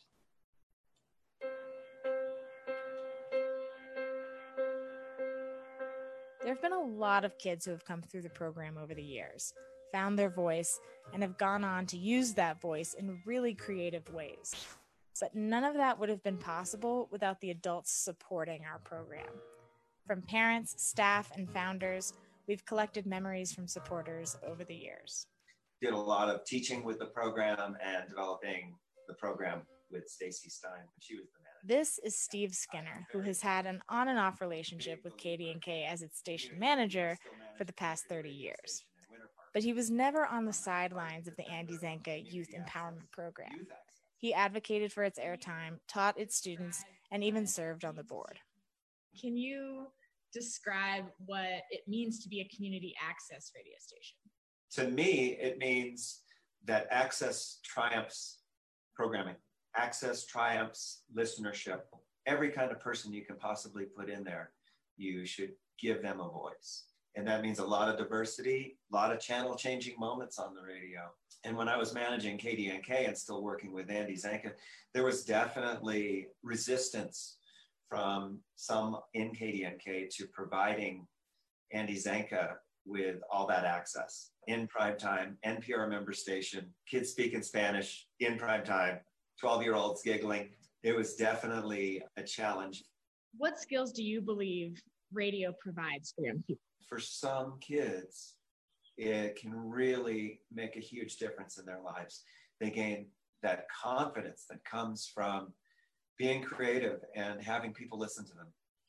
There have been a lot of kids who have come through the program over the years, found their voice, and have gone on to use that voice in really creative ways. But none of that would have been possible without the adults supporting our program. From parents, staff, and founders, we've collected memories from supporters over the years. Did a lot of teaching with the program and developing the program with Stacy Stein when she was the manager. This is Steve Skinner, who has had an on and off relationship with KDNK as its station manager for the past 30 years. But he was never on the sidelines of the Andy Zanka Youth Empowerment Program. He advocated for its airtime, taught its students, and even served on the board. Can you describe what it means to be a community access radio station? To me, it means that access triumphs programming. Access triumphs listenership. Every kind of person you can possibly put in there, you should give them a voice. And that means a lot of diversity, a lot of channel changing moments on the radio. And when I was managing KDNK and still working with Andy Zanka, there was definitely resistance from some in KDNK to providing Andy Zanka with all that access. In prime time, NPR member station, kids speaking Spanish in prime time, 12-year-olds giggling. It was definitely a challenge. What skills do you believe radio provides for young people? For some kids, it can really make a huge difference in their lives. They gain that confidence that comes from being creative and having people listen to them.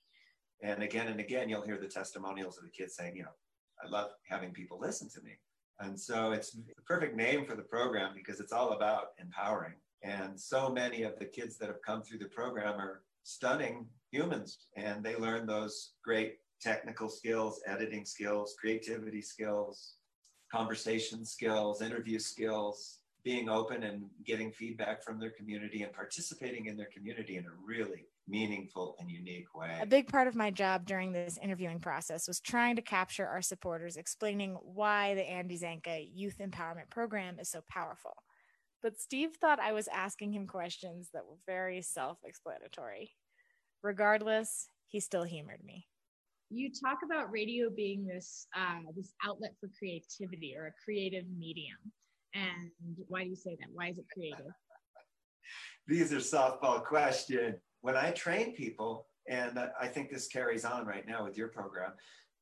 And again, you'll hear the testimonials of the kids saying, you know, I love having people listen to me. And so it's the perfect name for the program because it's all about empowering. And so many of the kids that have come through the program are stunning humans, and they learn those great technical skills, editing skills, creativity skills, conversation skills, interview skills, being open and getting feedback from their community and participating in their community in a really meaningful and unique way. A big part of my job during this interviewing process was trying to capture our supporters explaining why the Andy Zanka Youth Empowerment Program is so powerful. But Steve thought I was asking him questions that were very self-explanatory. Regardless, he still humored me. You talk about radio being this outlet for creativity or a creative medium. And why do you say that? Why is it creative? These are softball questions. When I train people, and I think this carries on right now with your program,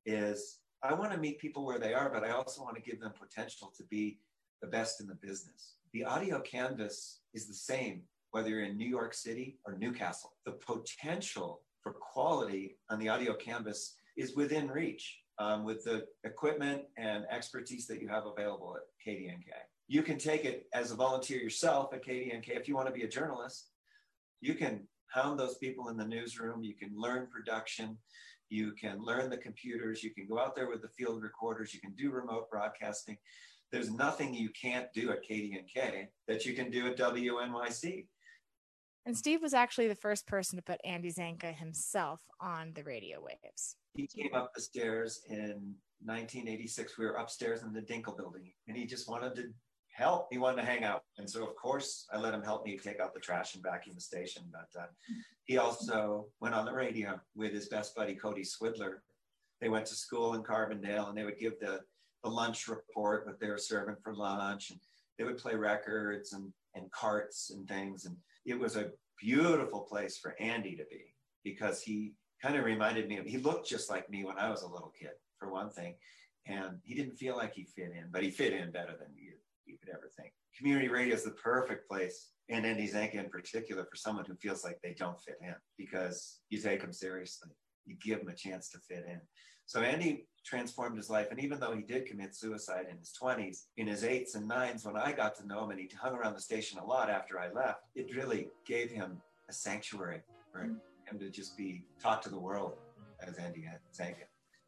is I want to meet people where they are, but I also want to give them potential to be the best in the business. The audio canvas is the same, whether you're in New York City or Newcastle. The potential for quality on the audio canvas is within reach with the equipment and expertise that you have available at KDNK. You can take it as a volunteer yourself at KDNK. If you want to be a journalist, you can hound those people in the newsroom. You can learn production. You can learn the computers. You can go out there with the field recorders. You can do remote broadcasting. There's nothing you can't do at KDNK that you can do at WNYC. And Steve was actually the first person to put Andy Zanka himself on the radio waves. He came up the stairs in 1986. We were upstairs in the Dinkle building, and he just wanted to help. He wanted to hang out. And so, of course, I let him help me take out the trash and vacuum the station. But he also went on the radio with his best buddy, Cody Swidler. They went to school in Carbondale, and they would give the lunch report, what they were serving for lunch. And they would play records and carts and things. And it was a beautiful place for Andy to be because he kind of reminded me of, he looked just like me when I was a little kid, for one thing. And he didn't feel like he fit in, but he fit in better than you could ever think. Community radio is the perfect place, and Andy Zanka in particular, for someone who feels like they don't fit in, because you take them seriously. You give them a chance to fit in. So Andy transformed his life, and even though he did commit suicide in his 20s, in his 8s and 9s, when I got to know him and he hung around the station a lot after I left, it really gave him a sanctuary for him to just be taught to the world as Andy Zanka.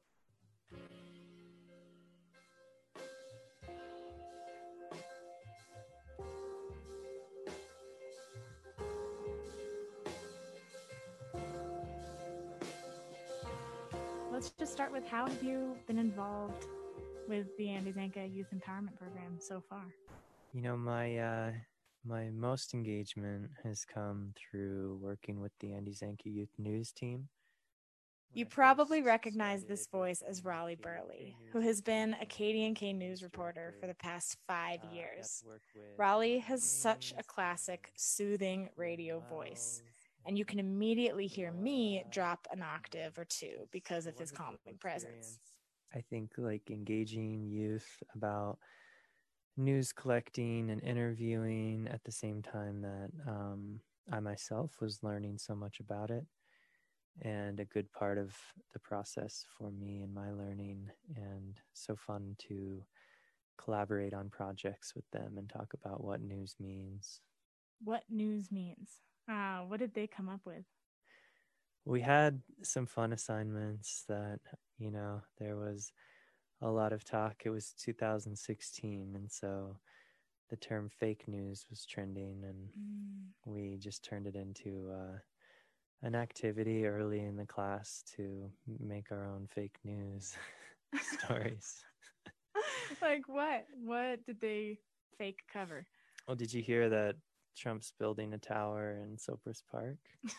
Let's just start with, how have you been involved with the Andy Zanka Youth Empowerment Program so far? You know, my most engagement has come through working with the Andy Zanka Youth News team. You probably recognize this voice as Raleigh Burley, who has been a KDNK news reporter for the past 5 years. Raleigh has such a classic, soothing radio voice, and you can immediately hear me drop an octave or two because of his calming presence. I think like engaging youth about news collecting and interviewing at the same time that I myself was learning so much about it, and a good part of the process for me and my learning, and so fun to collaborate on projects with them and talk about what news means. What news means? What did they come up with? We had some fun assignments that, you know, there was a lot of talk. It was 2016, and so the term fake news was trending, and we just turned it into an activity early in the class to make our own fake news stories. Like what? What did they fake cover? Well, did you hear that Trump's building a tower in Sopris Park?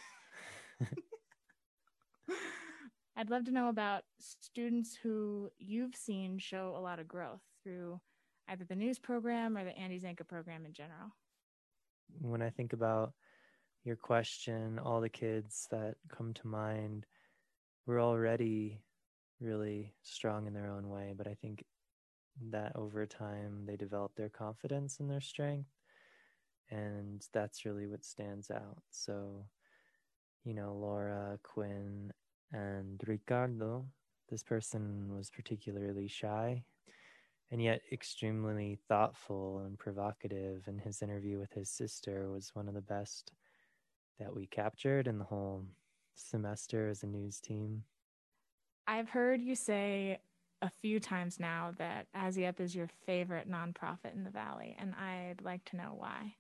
I'd love to know about students who you've seen show a lot of growth through either the news program or the Andy Zanka program in general. When I think about your question, all the kids that come to mind were already really strong in their own way, but I think that over time they develop their confidence and their strength, and that's really what stands out. So, you know, Laura, Quinn, and Ricardo, this person was particularly shy and yet extremely thoughtful and provocative, and his interview with his sister was one of the best that we captured in the whole semester as a news team. I've heard you say a few times now that ASIEP is your favorite nonprofit in the Valley, and I'd like to know why.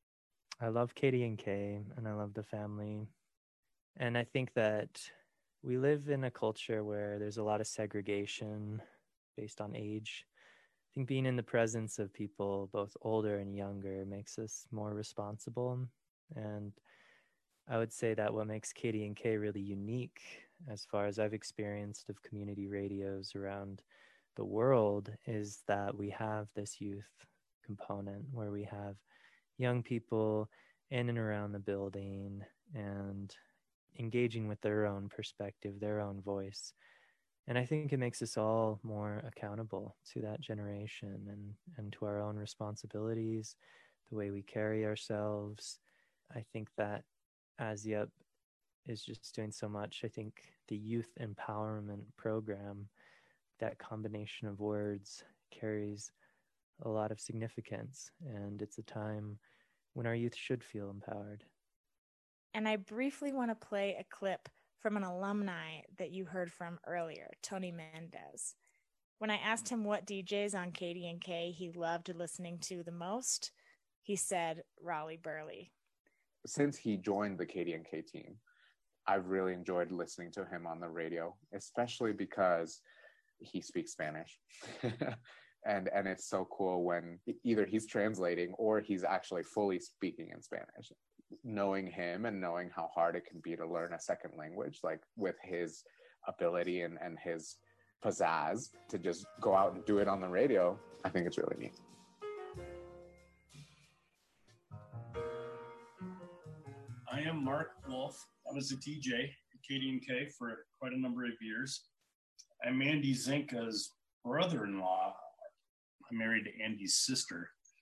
I love KDNK, and I love the family. And I think that we live in a culture where there's a lot of segregation based on age. I think being in the presence of people, both older and younger, makes us more responsible. And I would say that what makes KDNK really unique, as far as I've experienced of community radios around the world, is that we have this youth component where we have young people in and around the building and engaging with their own perspective, their own voice. And I think it makes us all more accountable to that generation and to our own responsibilities, the way we carry ourselves. I think that ASIEP is just doing so much. I think the youth empowerment program, that combination of words, carries a lot of significance, and it's a time when our youth should feel empowered. And I briefly want to play a clip from an alumni that you heard from earlier, Tony Mendez. When I asked him what DJs on KDNK he loved listening to the most, he said Raleigh Burley. Since he joined the KDNK team, I've really enjoyed listening to him on the radio, especially because he speaks Spanish. and it's so cool when either he's translating or he's actually fully speaking in Spanish. Knowing him and knowing how hard it can be to learn a second language, like with his ability and his pizzazz to just go out and do it on the radio, I think it's really neat. I am Mark Wolf. I was a DJ at KDNK for quite a number of years. I'm Andy Zanka's brother-in-law. I'm married to Andy's sister.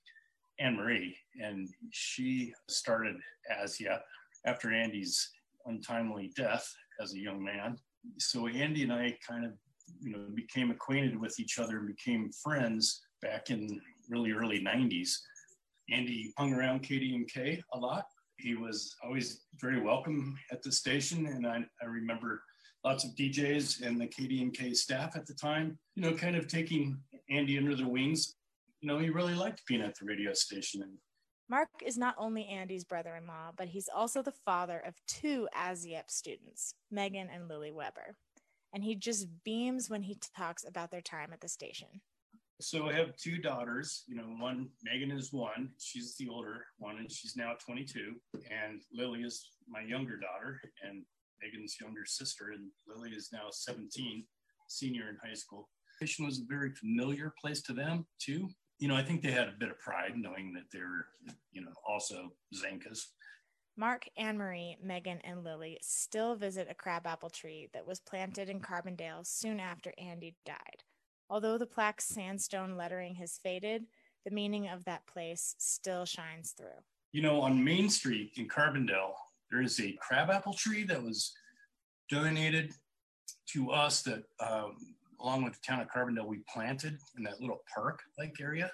Anne Marie, and she started ASIA after Andy's untimely death as a young man. So Andy and I kind of, became acquainted with each other and became friends back in really early 90s. Andy hung around KDNK a lot. He was always very welcome at the station, and I remember lots of DJs and the KDNK staff at the time, kind of taking Andy under their wings. He really liked being at the radio station. Mark is not only Andy's brother-in-law, but he's also the father of 2 ASIEP students, Megan and Lily Weber. And he just beams when he talks about their time at the station. So I have 2 daughters, one, Megan is 1, she's the older one, and she's now 22. And Lily is my younger daughter and Megan's younger sister, and Lily is now 17, senior in high school. The station was a very familiar place to them too. I think they had a bit of pride knowing that they were, also Zenkas. Mark, Anne Marie, Megan, and Lily still visit a crabapple tree that was planted in Carbondale soon after Andy died. Although the plaque's sandstone lettering has faded, the meaning of that place still shines through. On Main Street in Carbondale, there is a crabapple tree that was donated to us that, along with the town of Carbondale, we planted in that little park-like area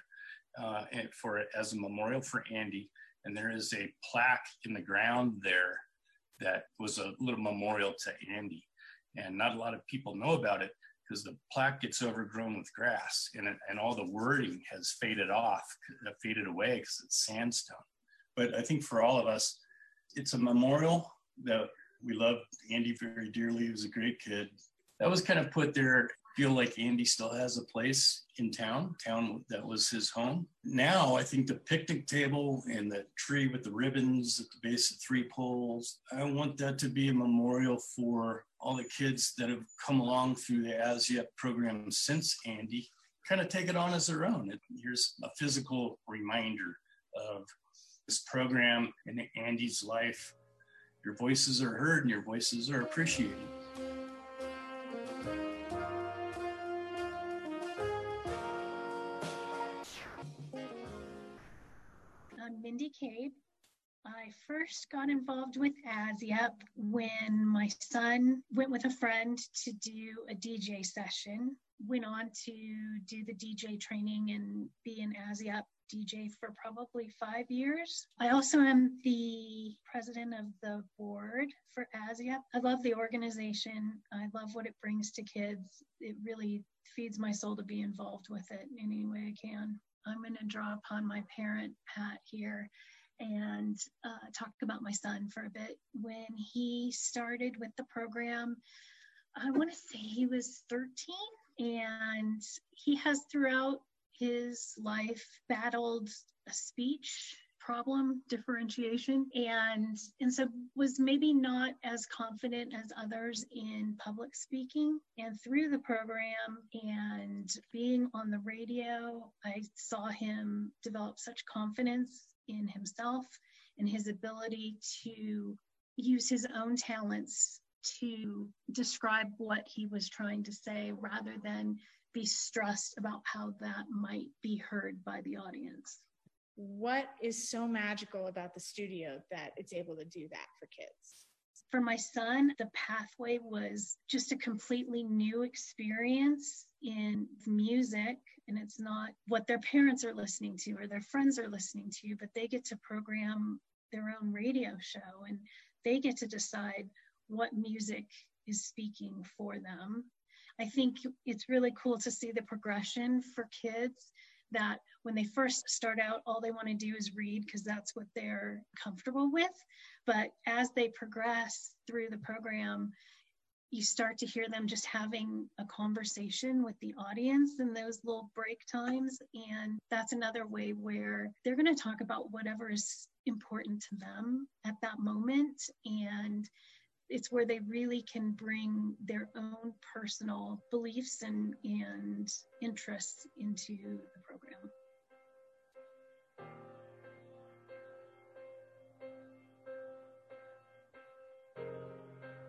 as a memorial for Andy. And there is a plaque in the ground there that was a little memorial to Andy. And not a lot of people know about it because the plaque gets overgrown with grass and all the wording has faded away because it's sandstone. But I think for all of us, it's a memorial that we loved Andy very dearly. He was a great kid. That was kind of put there. Feel like Andy still has a place in town that was his home. Now, I think the picnic table and the tree with the ribbons at the base of 3 poles, I want that to be a memorial for all the kids that have come along through the ASIEP program since Andy, kind of take it on as their own. Here's a physical reminder of this program and Andy's life. Your voices are heard and your voices are appreciated. I'm Mindy Cabe. I first got involved with ASIEP when my son went with a friend to do a DJ session, went on to do the DJ training and be an ASIEP DJ for probably 5 years. I also am the president of the board for ASIEP. I love the organization. I love what it brings to kids. It really feeds my soul to be involved with it in any way I can. I'm going to draw upon my parent hat here and talk about my son for a bit. When he started with the program, I want to say he was 13, and he has throughout his life battled a speech problem, differentiation, and so was maybe not as confident as others in public speaking. And through the program and being on the radio, I saw him develop such confidence in himself and his ability to use his own talents to describe what he was trying to say rather than be stressed about how that might be heard by the audience. What is so magical about the studio that it's able to do that for kids? For my son, the pathway was just a completely new experience in music, and it's not what their parents are listening to or their friends are listening to, but they get to program their own radio show and they get to decide what music is speaking for them. I think it's really cool to see the progression for kids, that when they first start out, all they want to do is read because that's what they're comfortable with. But as they progress through the program, you start to hear them just having a conversation with the audience in those little break times. And that's another way where they're going to talk about whatever is important to them at that moment. And it's where they really can bring their own personal beliefs and interests into the program.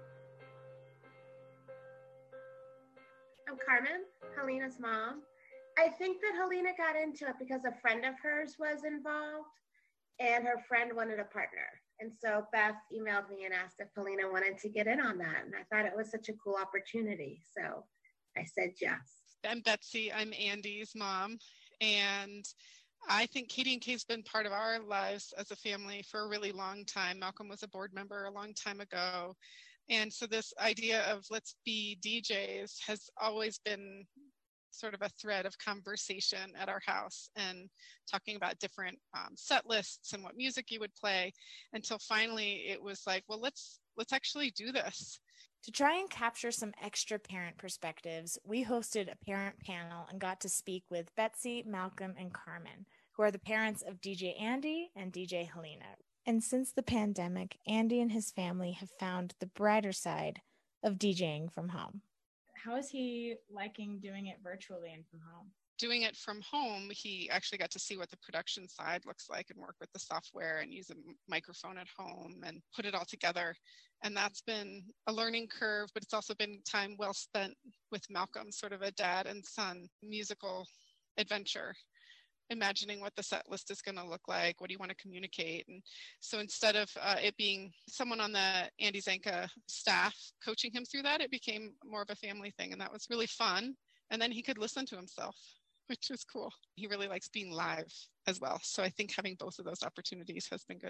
I'm Carmen, Helena's mom, I think that Helena got into it because a friend of hers was involved and her friend wanted a partner. And so Beth emailed me and asked if Helena wanted to get in on that. And I thought it was such a cool opportunity. So I said yes. I'm Betsy. I'm Andy's mom. And I think KDNK has been part of our lives as a family for a really long time. Malcolm was a board member a long time ago. And so this idea of let's be DJs has always been sort of a thread of conversation at our house, and talking about different set lists and what music you would play, until finally it was like, well, let's actually do this. To try and capture some extra parent perspectives, we hosted a parent panel and got to speak with Betsy, Malcolm, and Carmen, who are the parents of DJ Andy and DJ Helena. And since the pandemic, Andy and his family have found the brighter side of DJing from home. How is he liking doing it virtually and from home? Doing it from home, he actually got to see what the production side looks like and work with the software and use a microphone at home and put it all together. And that's been a learning curve, but it's also been time well spent with Malcolm, sort of a dad and son musical adventure, imagining what the set list is going to look like. What do you want to communicate? And so instead of it being someone on the Andy Zanka staff coaching him through that, it became more of a family thing. And that was really fun. And then he could listen to himself, which was cool. He really likes being live as well. So I think having both of those opportunities has been good.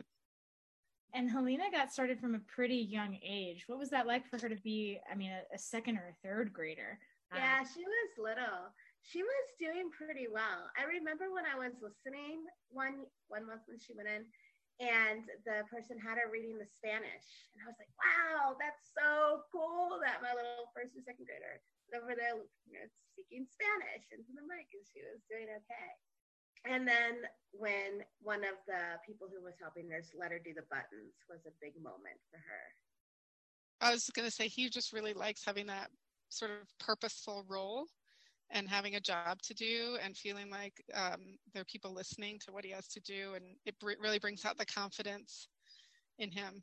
And Helena got started from a pretty young age. What was that like for her to be, a second or a third grader? Yeah, she was little. She was doing pretty well. I remember when I was listening one month when she went in, and the person had her reading the Spanish. And I was like, wow, that's so cool that my little first or second grader was over there, speaking Spanish into the mic, and she was doing okay. And then when one of the people who was helping her let her do the buttons was a big moment for her. I was going to say, he just really likes having that sort of purposeful role and having a job to do and feeling like there are people listening to what he has to do. And it really brings out the confidence in him.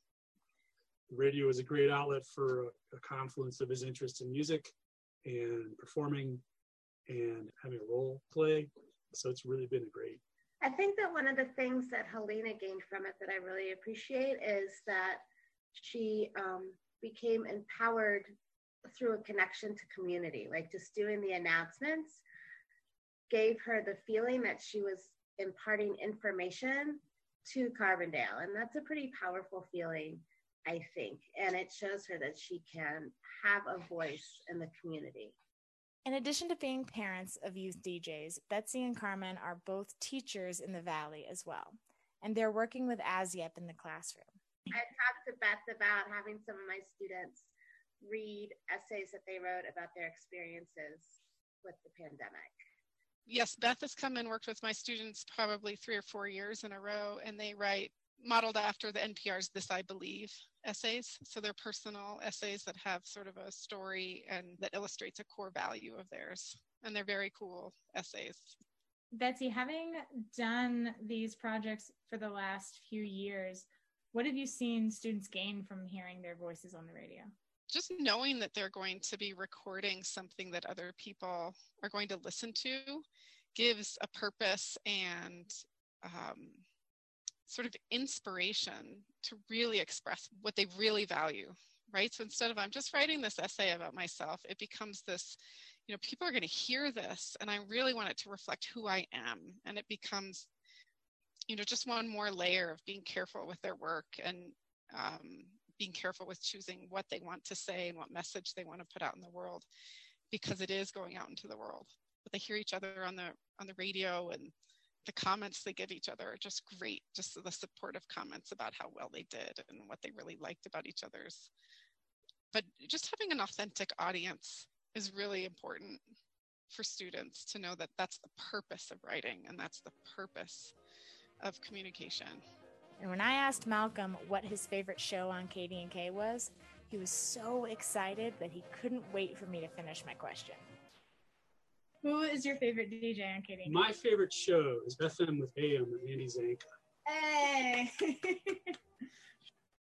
Radio is a great outlet for a confluence of his interest in music and performing and having a role play. So it's really been great. I think that one of the things that Helena gained from it that I really appreciate is that she became empowered through a connection to community. Like just doing the announcements gave her the feeling that she was imparting information to Carbondale. And that's a pretty powerful feeling, I think. And it shows her that she can have a voice in the community. In addition to being parents of youth DJs, Betsy and Carmen are both teachers in the Valley as well. And they're working with ASYEP in the classroom. I talked to Beth about having some of my students read essays that they wrote about their experiences with the pandemic. Yes, Beth has come and worked with my students probably 3 or 4 years in a row, and they write modeled after the NPR's This I Believe essays. So they're personal essays that have sort of a story and that illustrates a core value of theirs. And they're very cool essays. Betsy, having done these projects for the last few years, what have you seen students gain from hearing their voices on the radio? Just knowing that they're going to be recording something that other people are going to listen to gives a purpose and sort of inspiration to really express what they really value, right? So instead of I'm just writing this essay about myself, it becomes this, people are going to hear this and I really want it to reflect who I am. And it becomes, just one more layer of being careful with their work and being careful with choosing what they want to say and what message they want to put out in the world, because it is going out into the world. But they hear each other on the radio, and the comments they give each other are just great. Just the supportive comments about how well they did and what they really liked about each other's. But just having an authentic audience is really important for students to know that that's the purpose of writing and that's the purpose of communication. And when I asked Malcolm what his favorite show on KDNK was, he was so excited that he couldn't wait for me to finish my question. Who is your favorite DJ on KDNK? My favorite show is FM with AM with Andy Zanka. Hey!